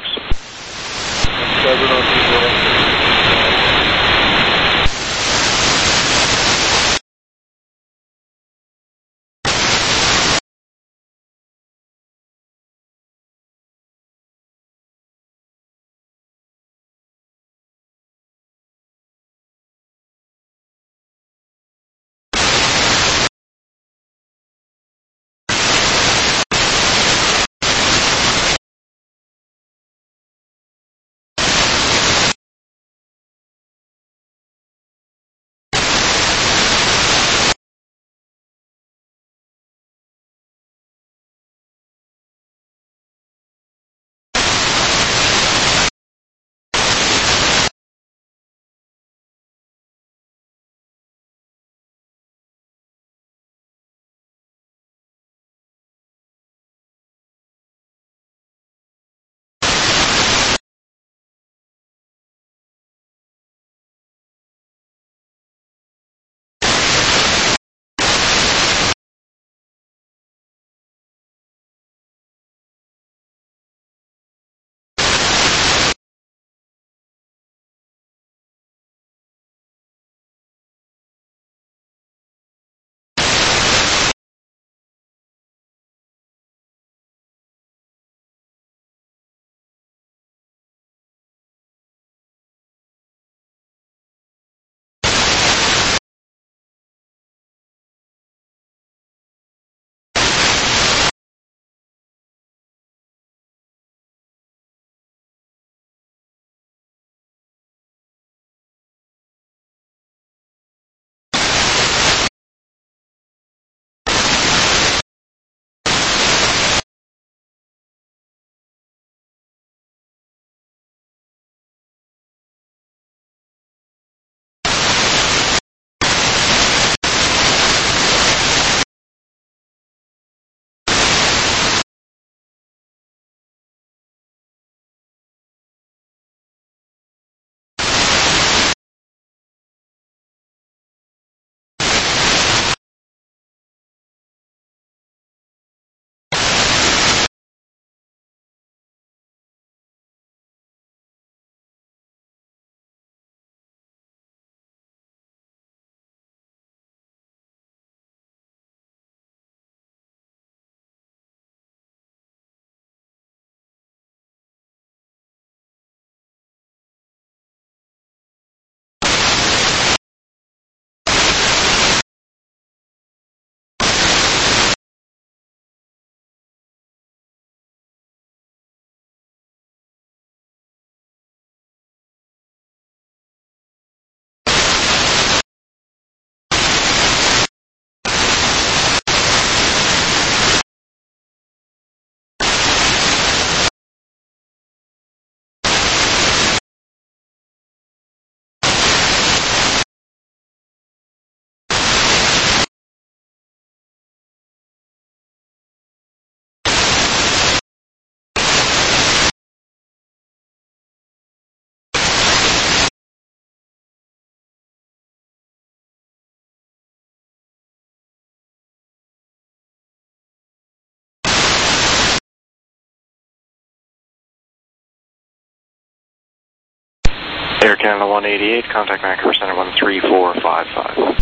Air Canada one eighty-eight, contact Vancouver Center one three four five five. one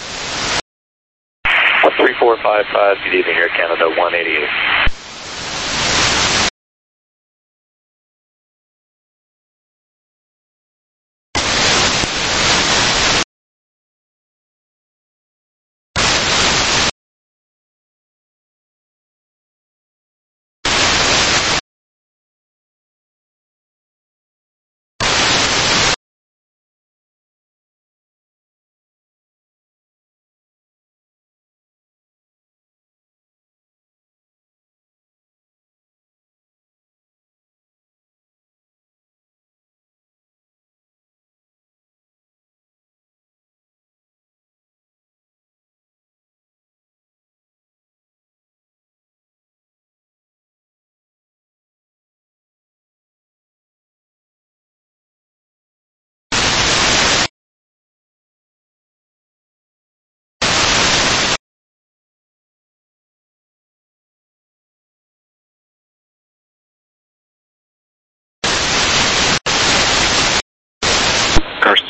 three four five five, good evening, Air Canada one eighty-eight.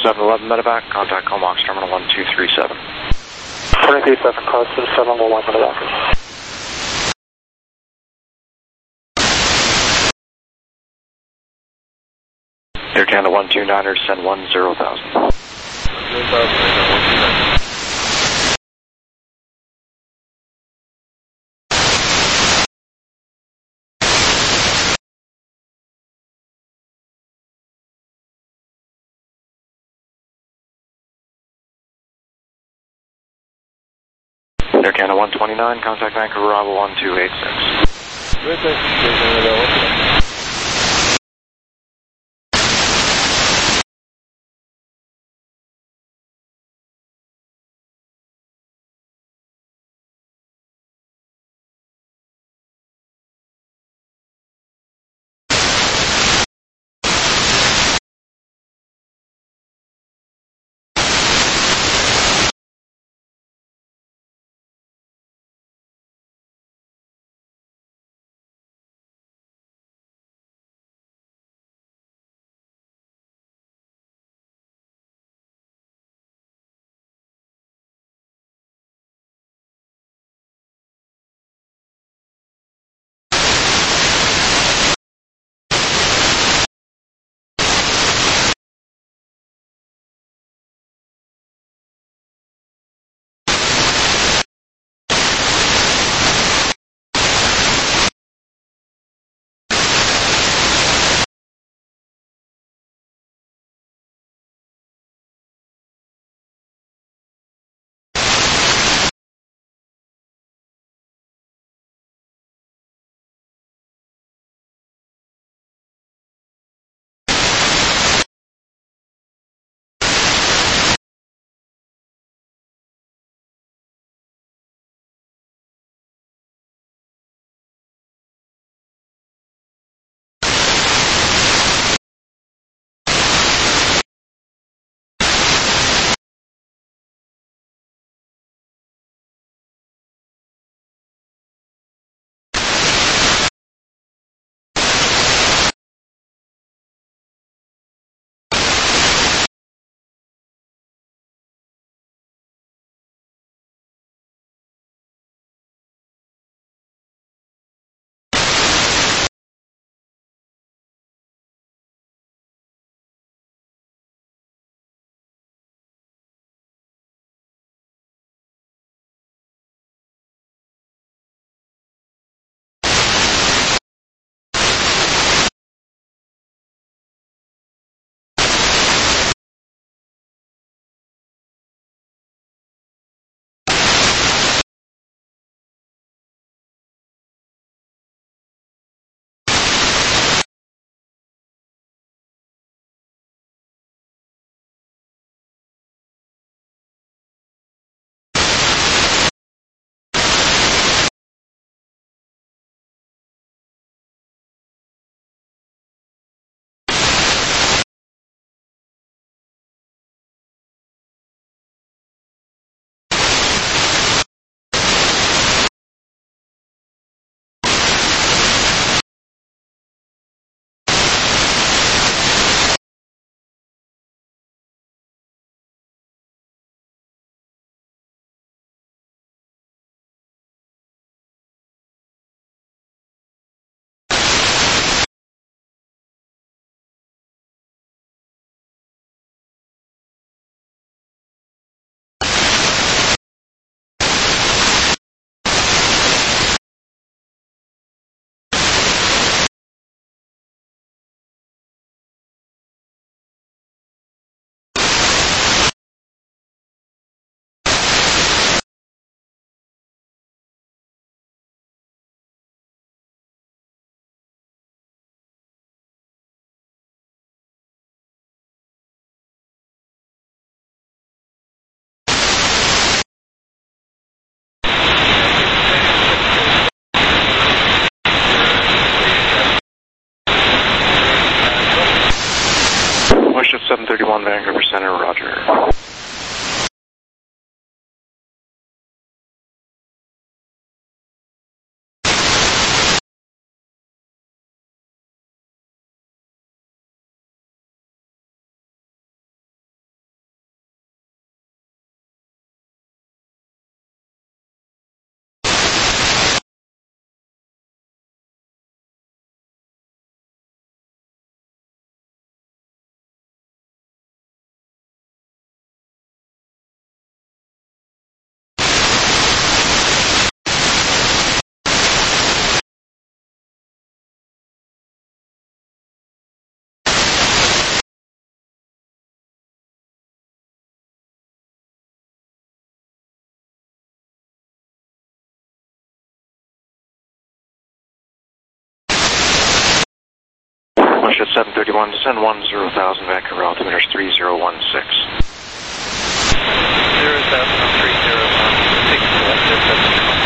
seven eleven medevac, contact Comox Terminal one two three seven. one three seven, close to seven one one medevac. Air Canada one two niners, send one zero thousand. Air Canada one twenty-nine, contact Vancouver Bravo one two eight six. seven thirty-one Vancouver Center, roger. WestJet seven thirty-one, descend one zero thousand, Vancouver altimeter is three zero one six. zero thousand on three zero one six, WestJet seven thirty-one.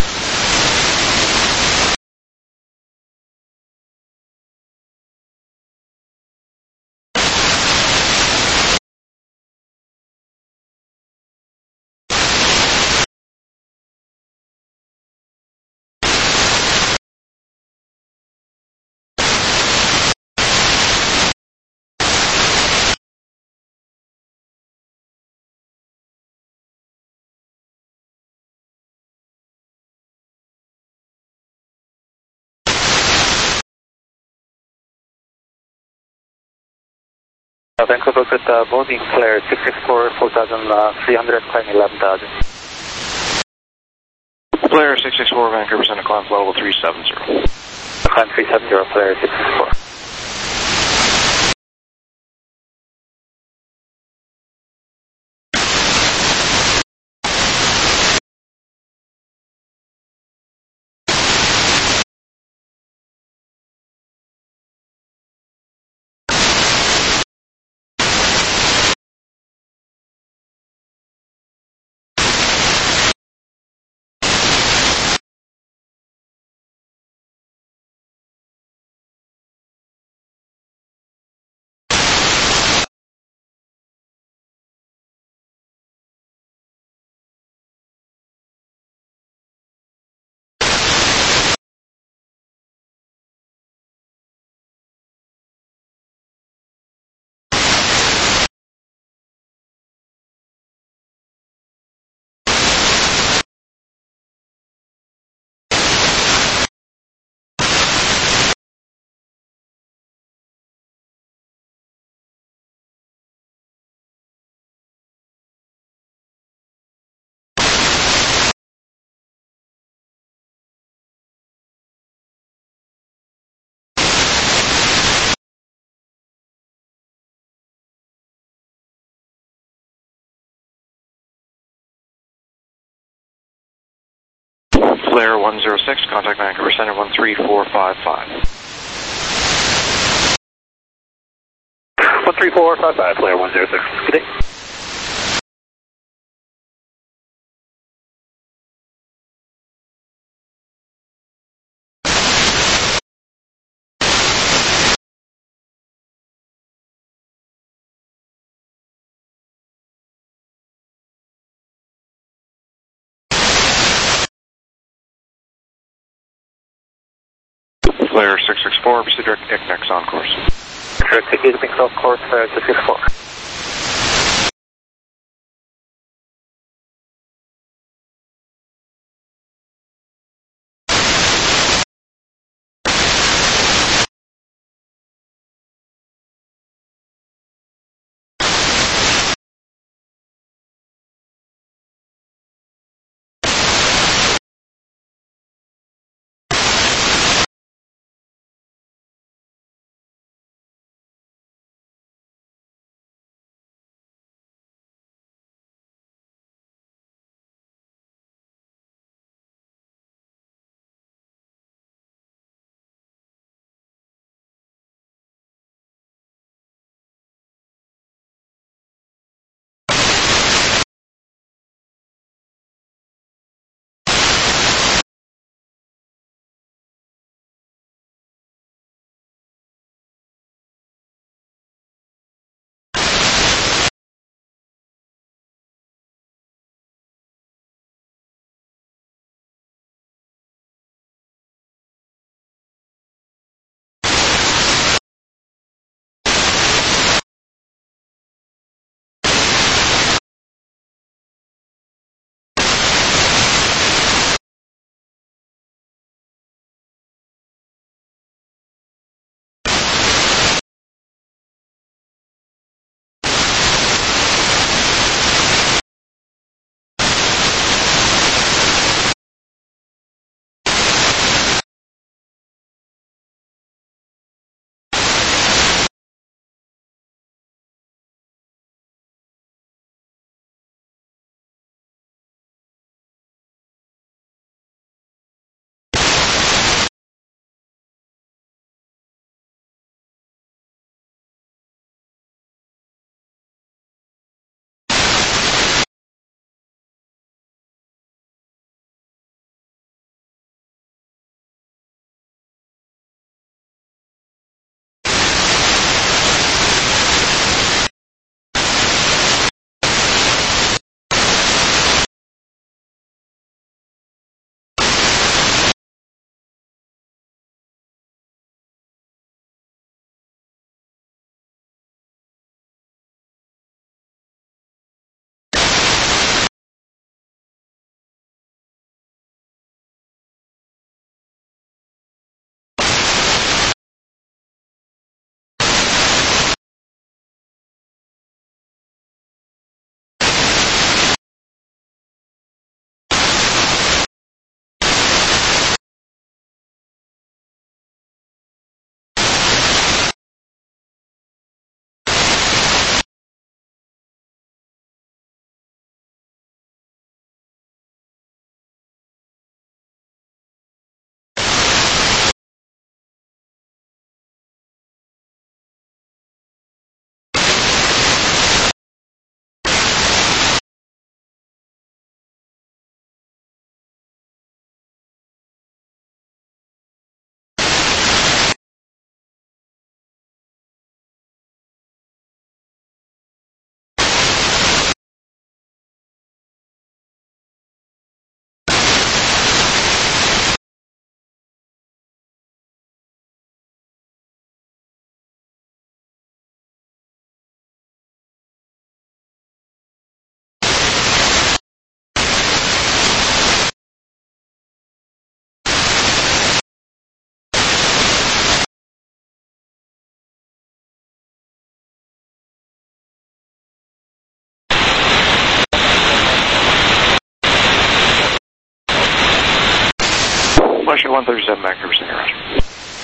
Vancouver, good uh, morning, flare six six four, four thousand three hundred, climb eleven thousand. Flare six six four, Vancouver, center climb level three seven zero. Climb three seven zero, flare six six four. Flare one zero six, contact Vancouver Center one three four five five. one three four five five, flare one zero six. Good day. Flare six six four, proceed direct I C N E X on course. Direct I C N E X on course, flare six six four. Western one thirty-seven, Vancouver Center, Roger.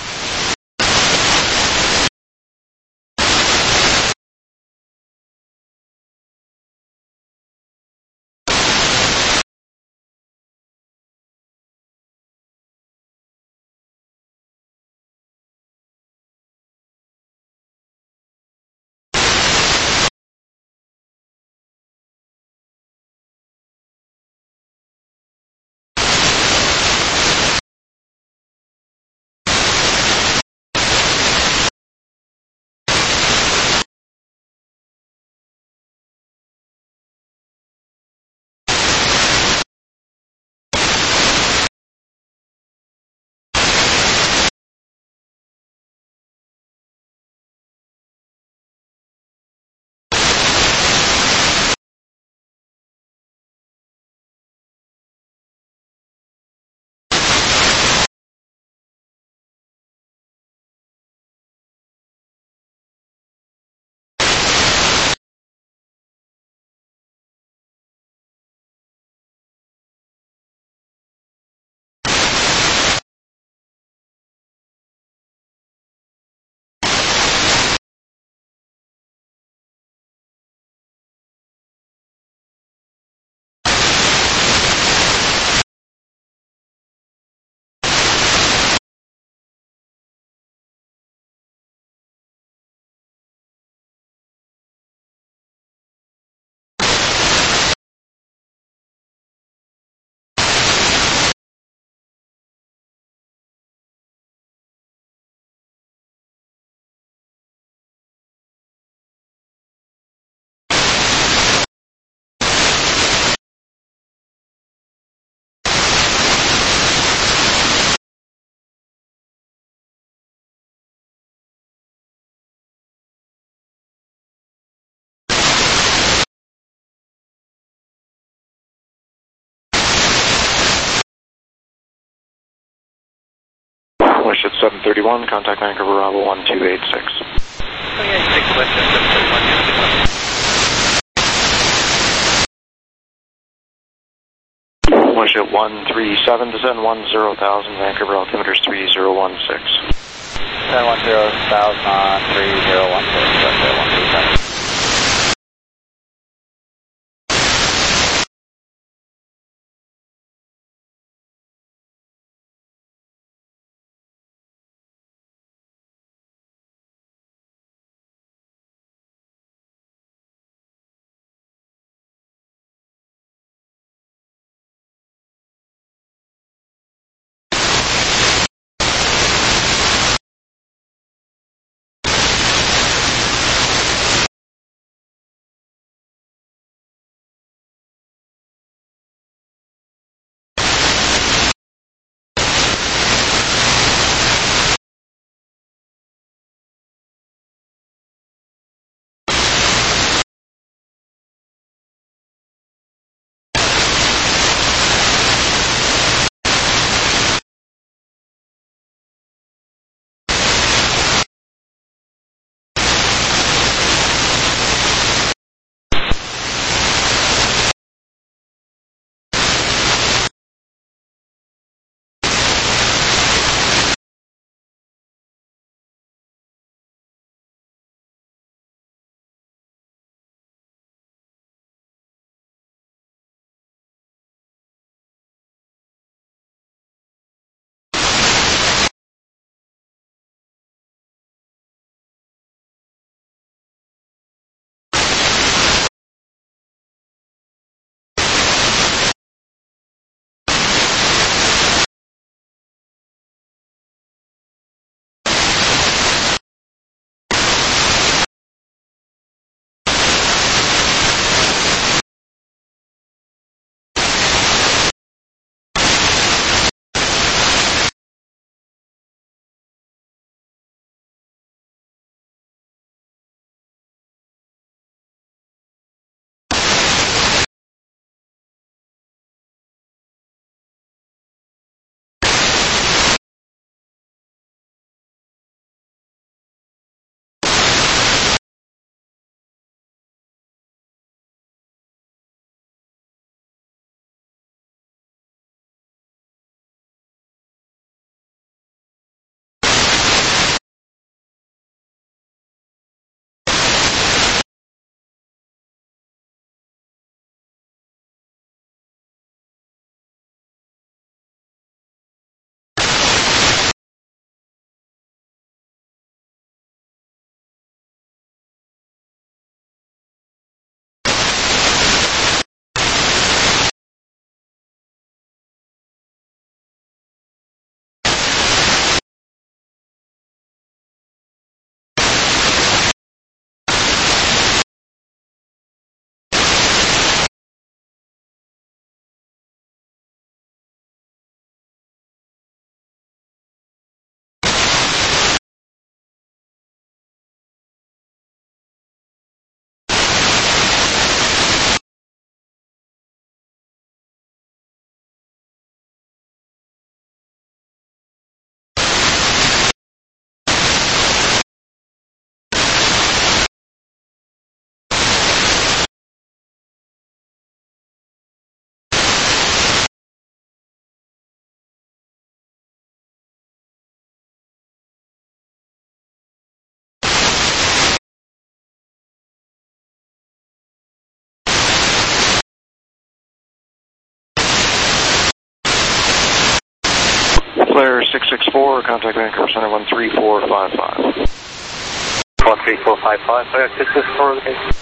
Western seven thirty-one, contact Vancouver Bravo one two eight six. two eight six, Western seven thirty-one. Western one three seven, descend one zero thousand, Vancouver altimeter is three zero one six. Descend one zero thousand on three zero one six, Western one three seven. Claire six six four, contact Vancouver Center one three four five five. one three four five five, six six four.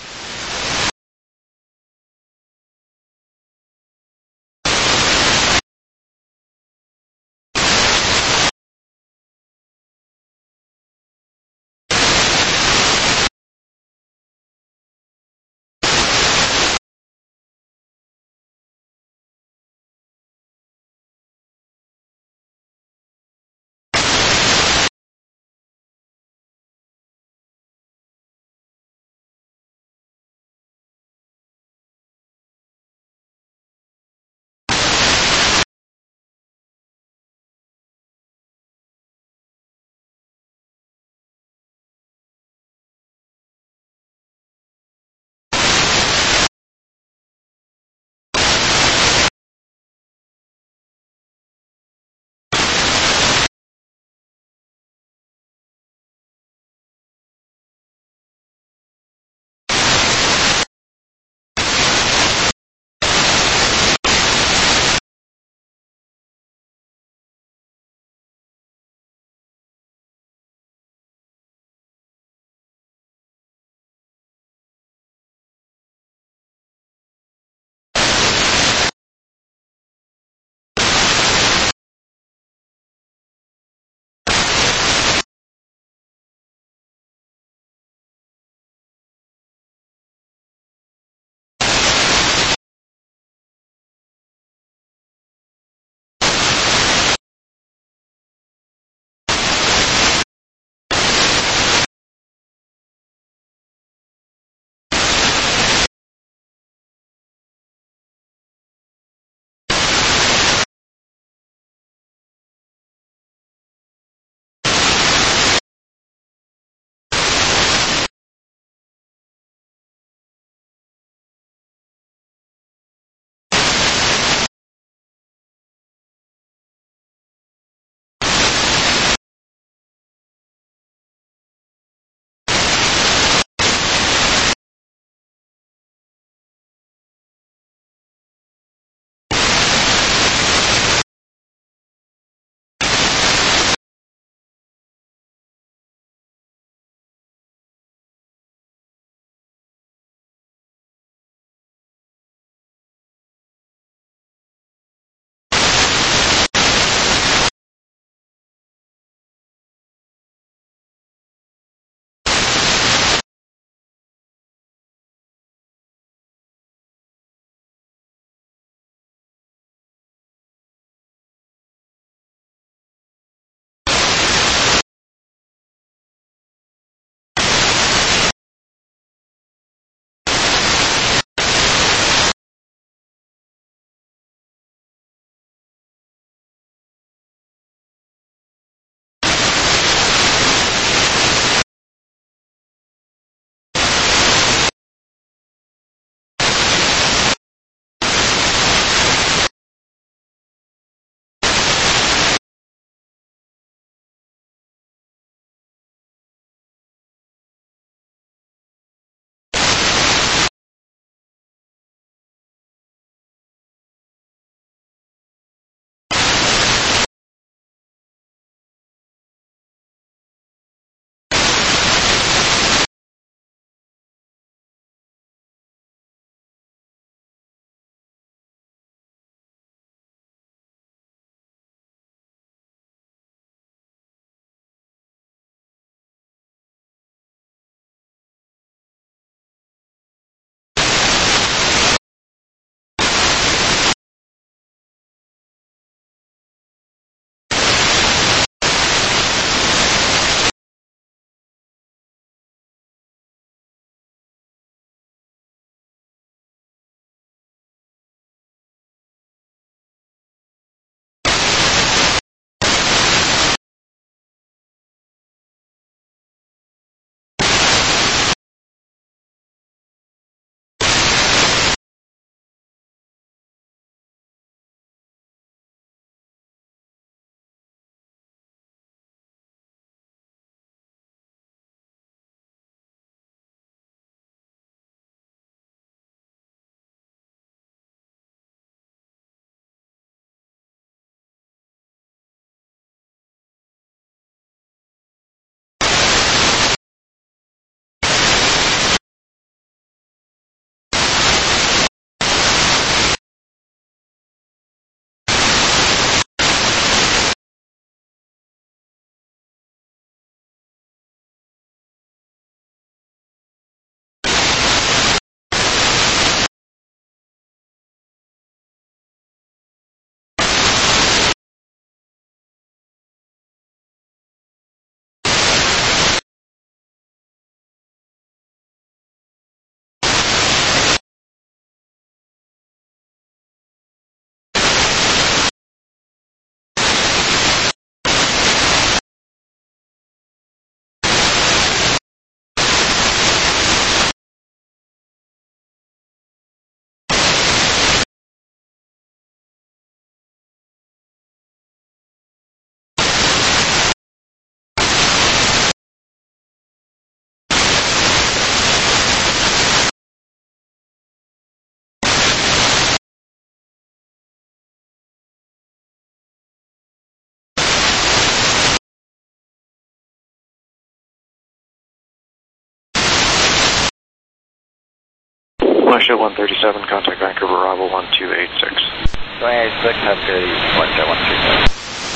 Militia one thirty-seven, contact Vancouver Bravo one two eight six. twenty-eight six, have a good one seven one three seven.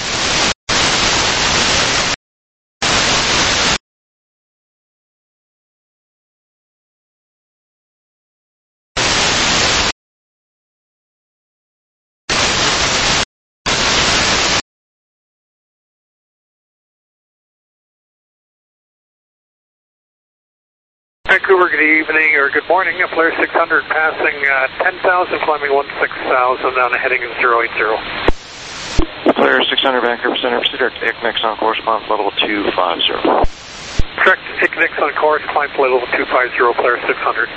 Vancouver, good evening, or good morning. Polaris six hundred passing uh, ten thousand, climbing one six thousand on a heading zero eight zero. Polaris six hundred, Vancouver Center, proceed direct to I C N I X on course, climb level two five zero. Direct to I C N I X on course, climb flight level two five zero, Polaris six hundred.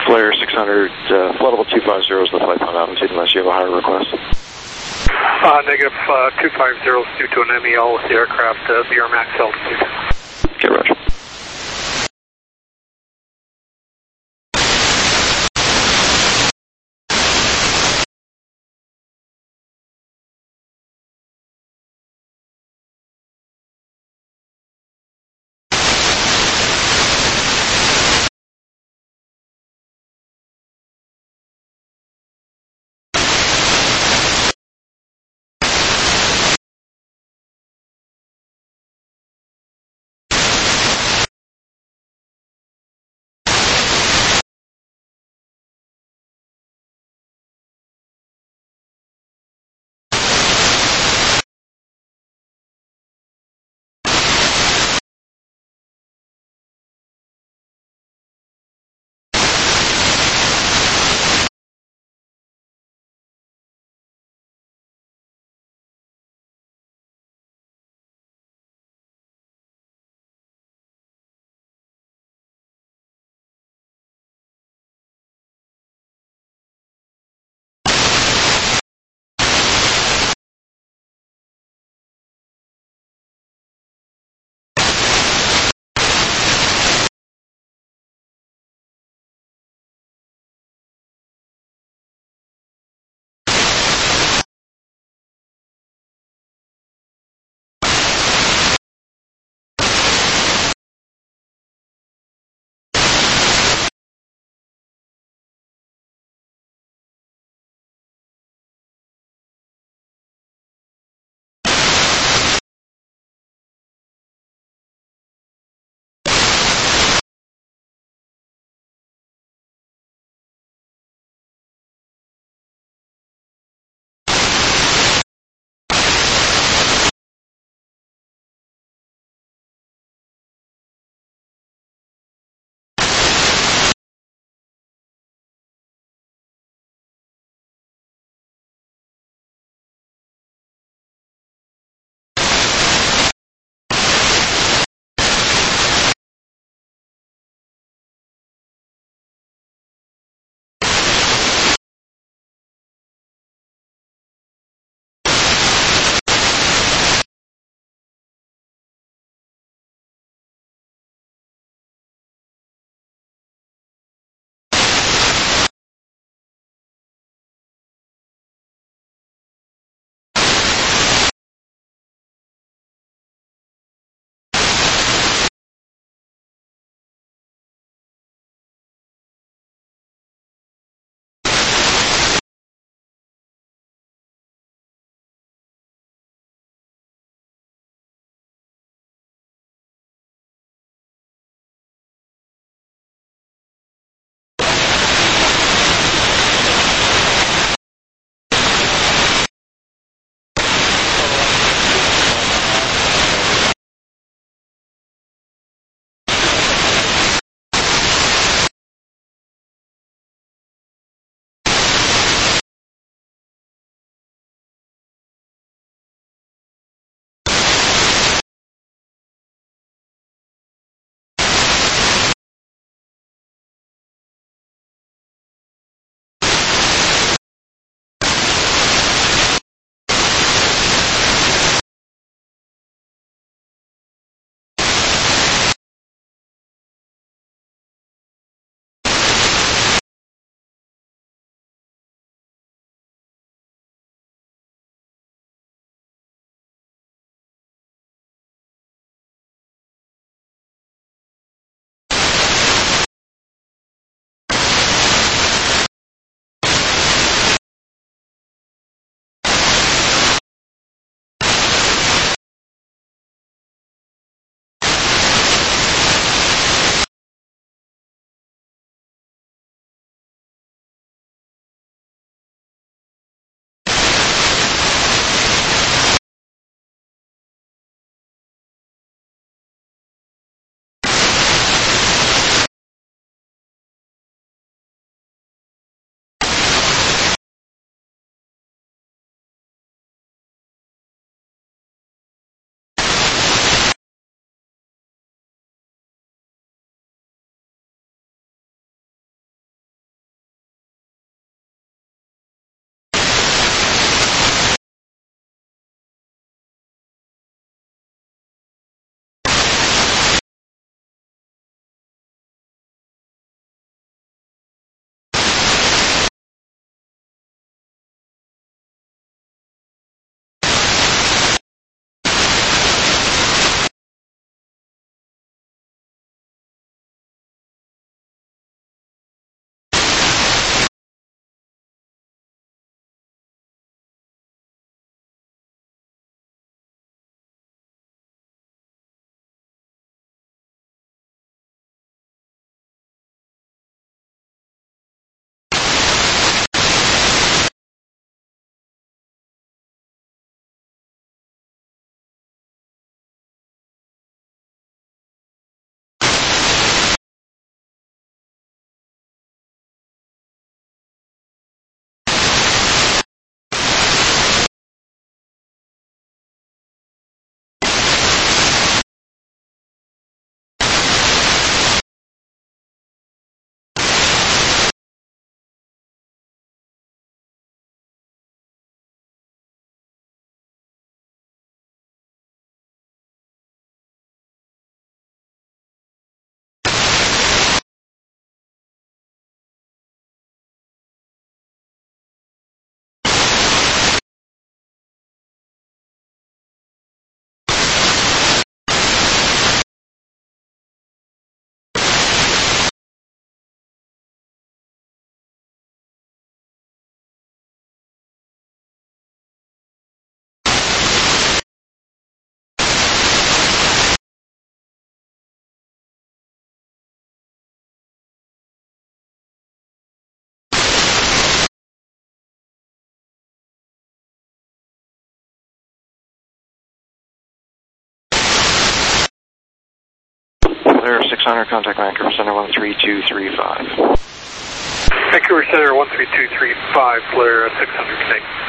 Flare six hundred, uh, flight level two five zero is the flight plan altitude unless you have a higher request. Uh, negative uh, two five zero is due to an M E L with the aircraft, uh, the max altitude. Okay, roger. Flare six hundred, contact Vancouver Center one three two three five. Vancouver Center one three two three five, Flare six hundred, thanks.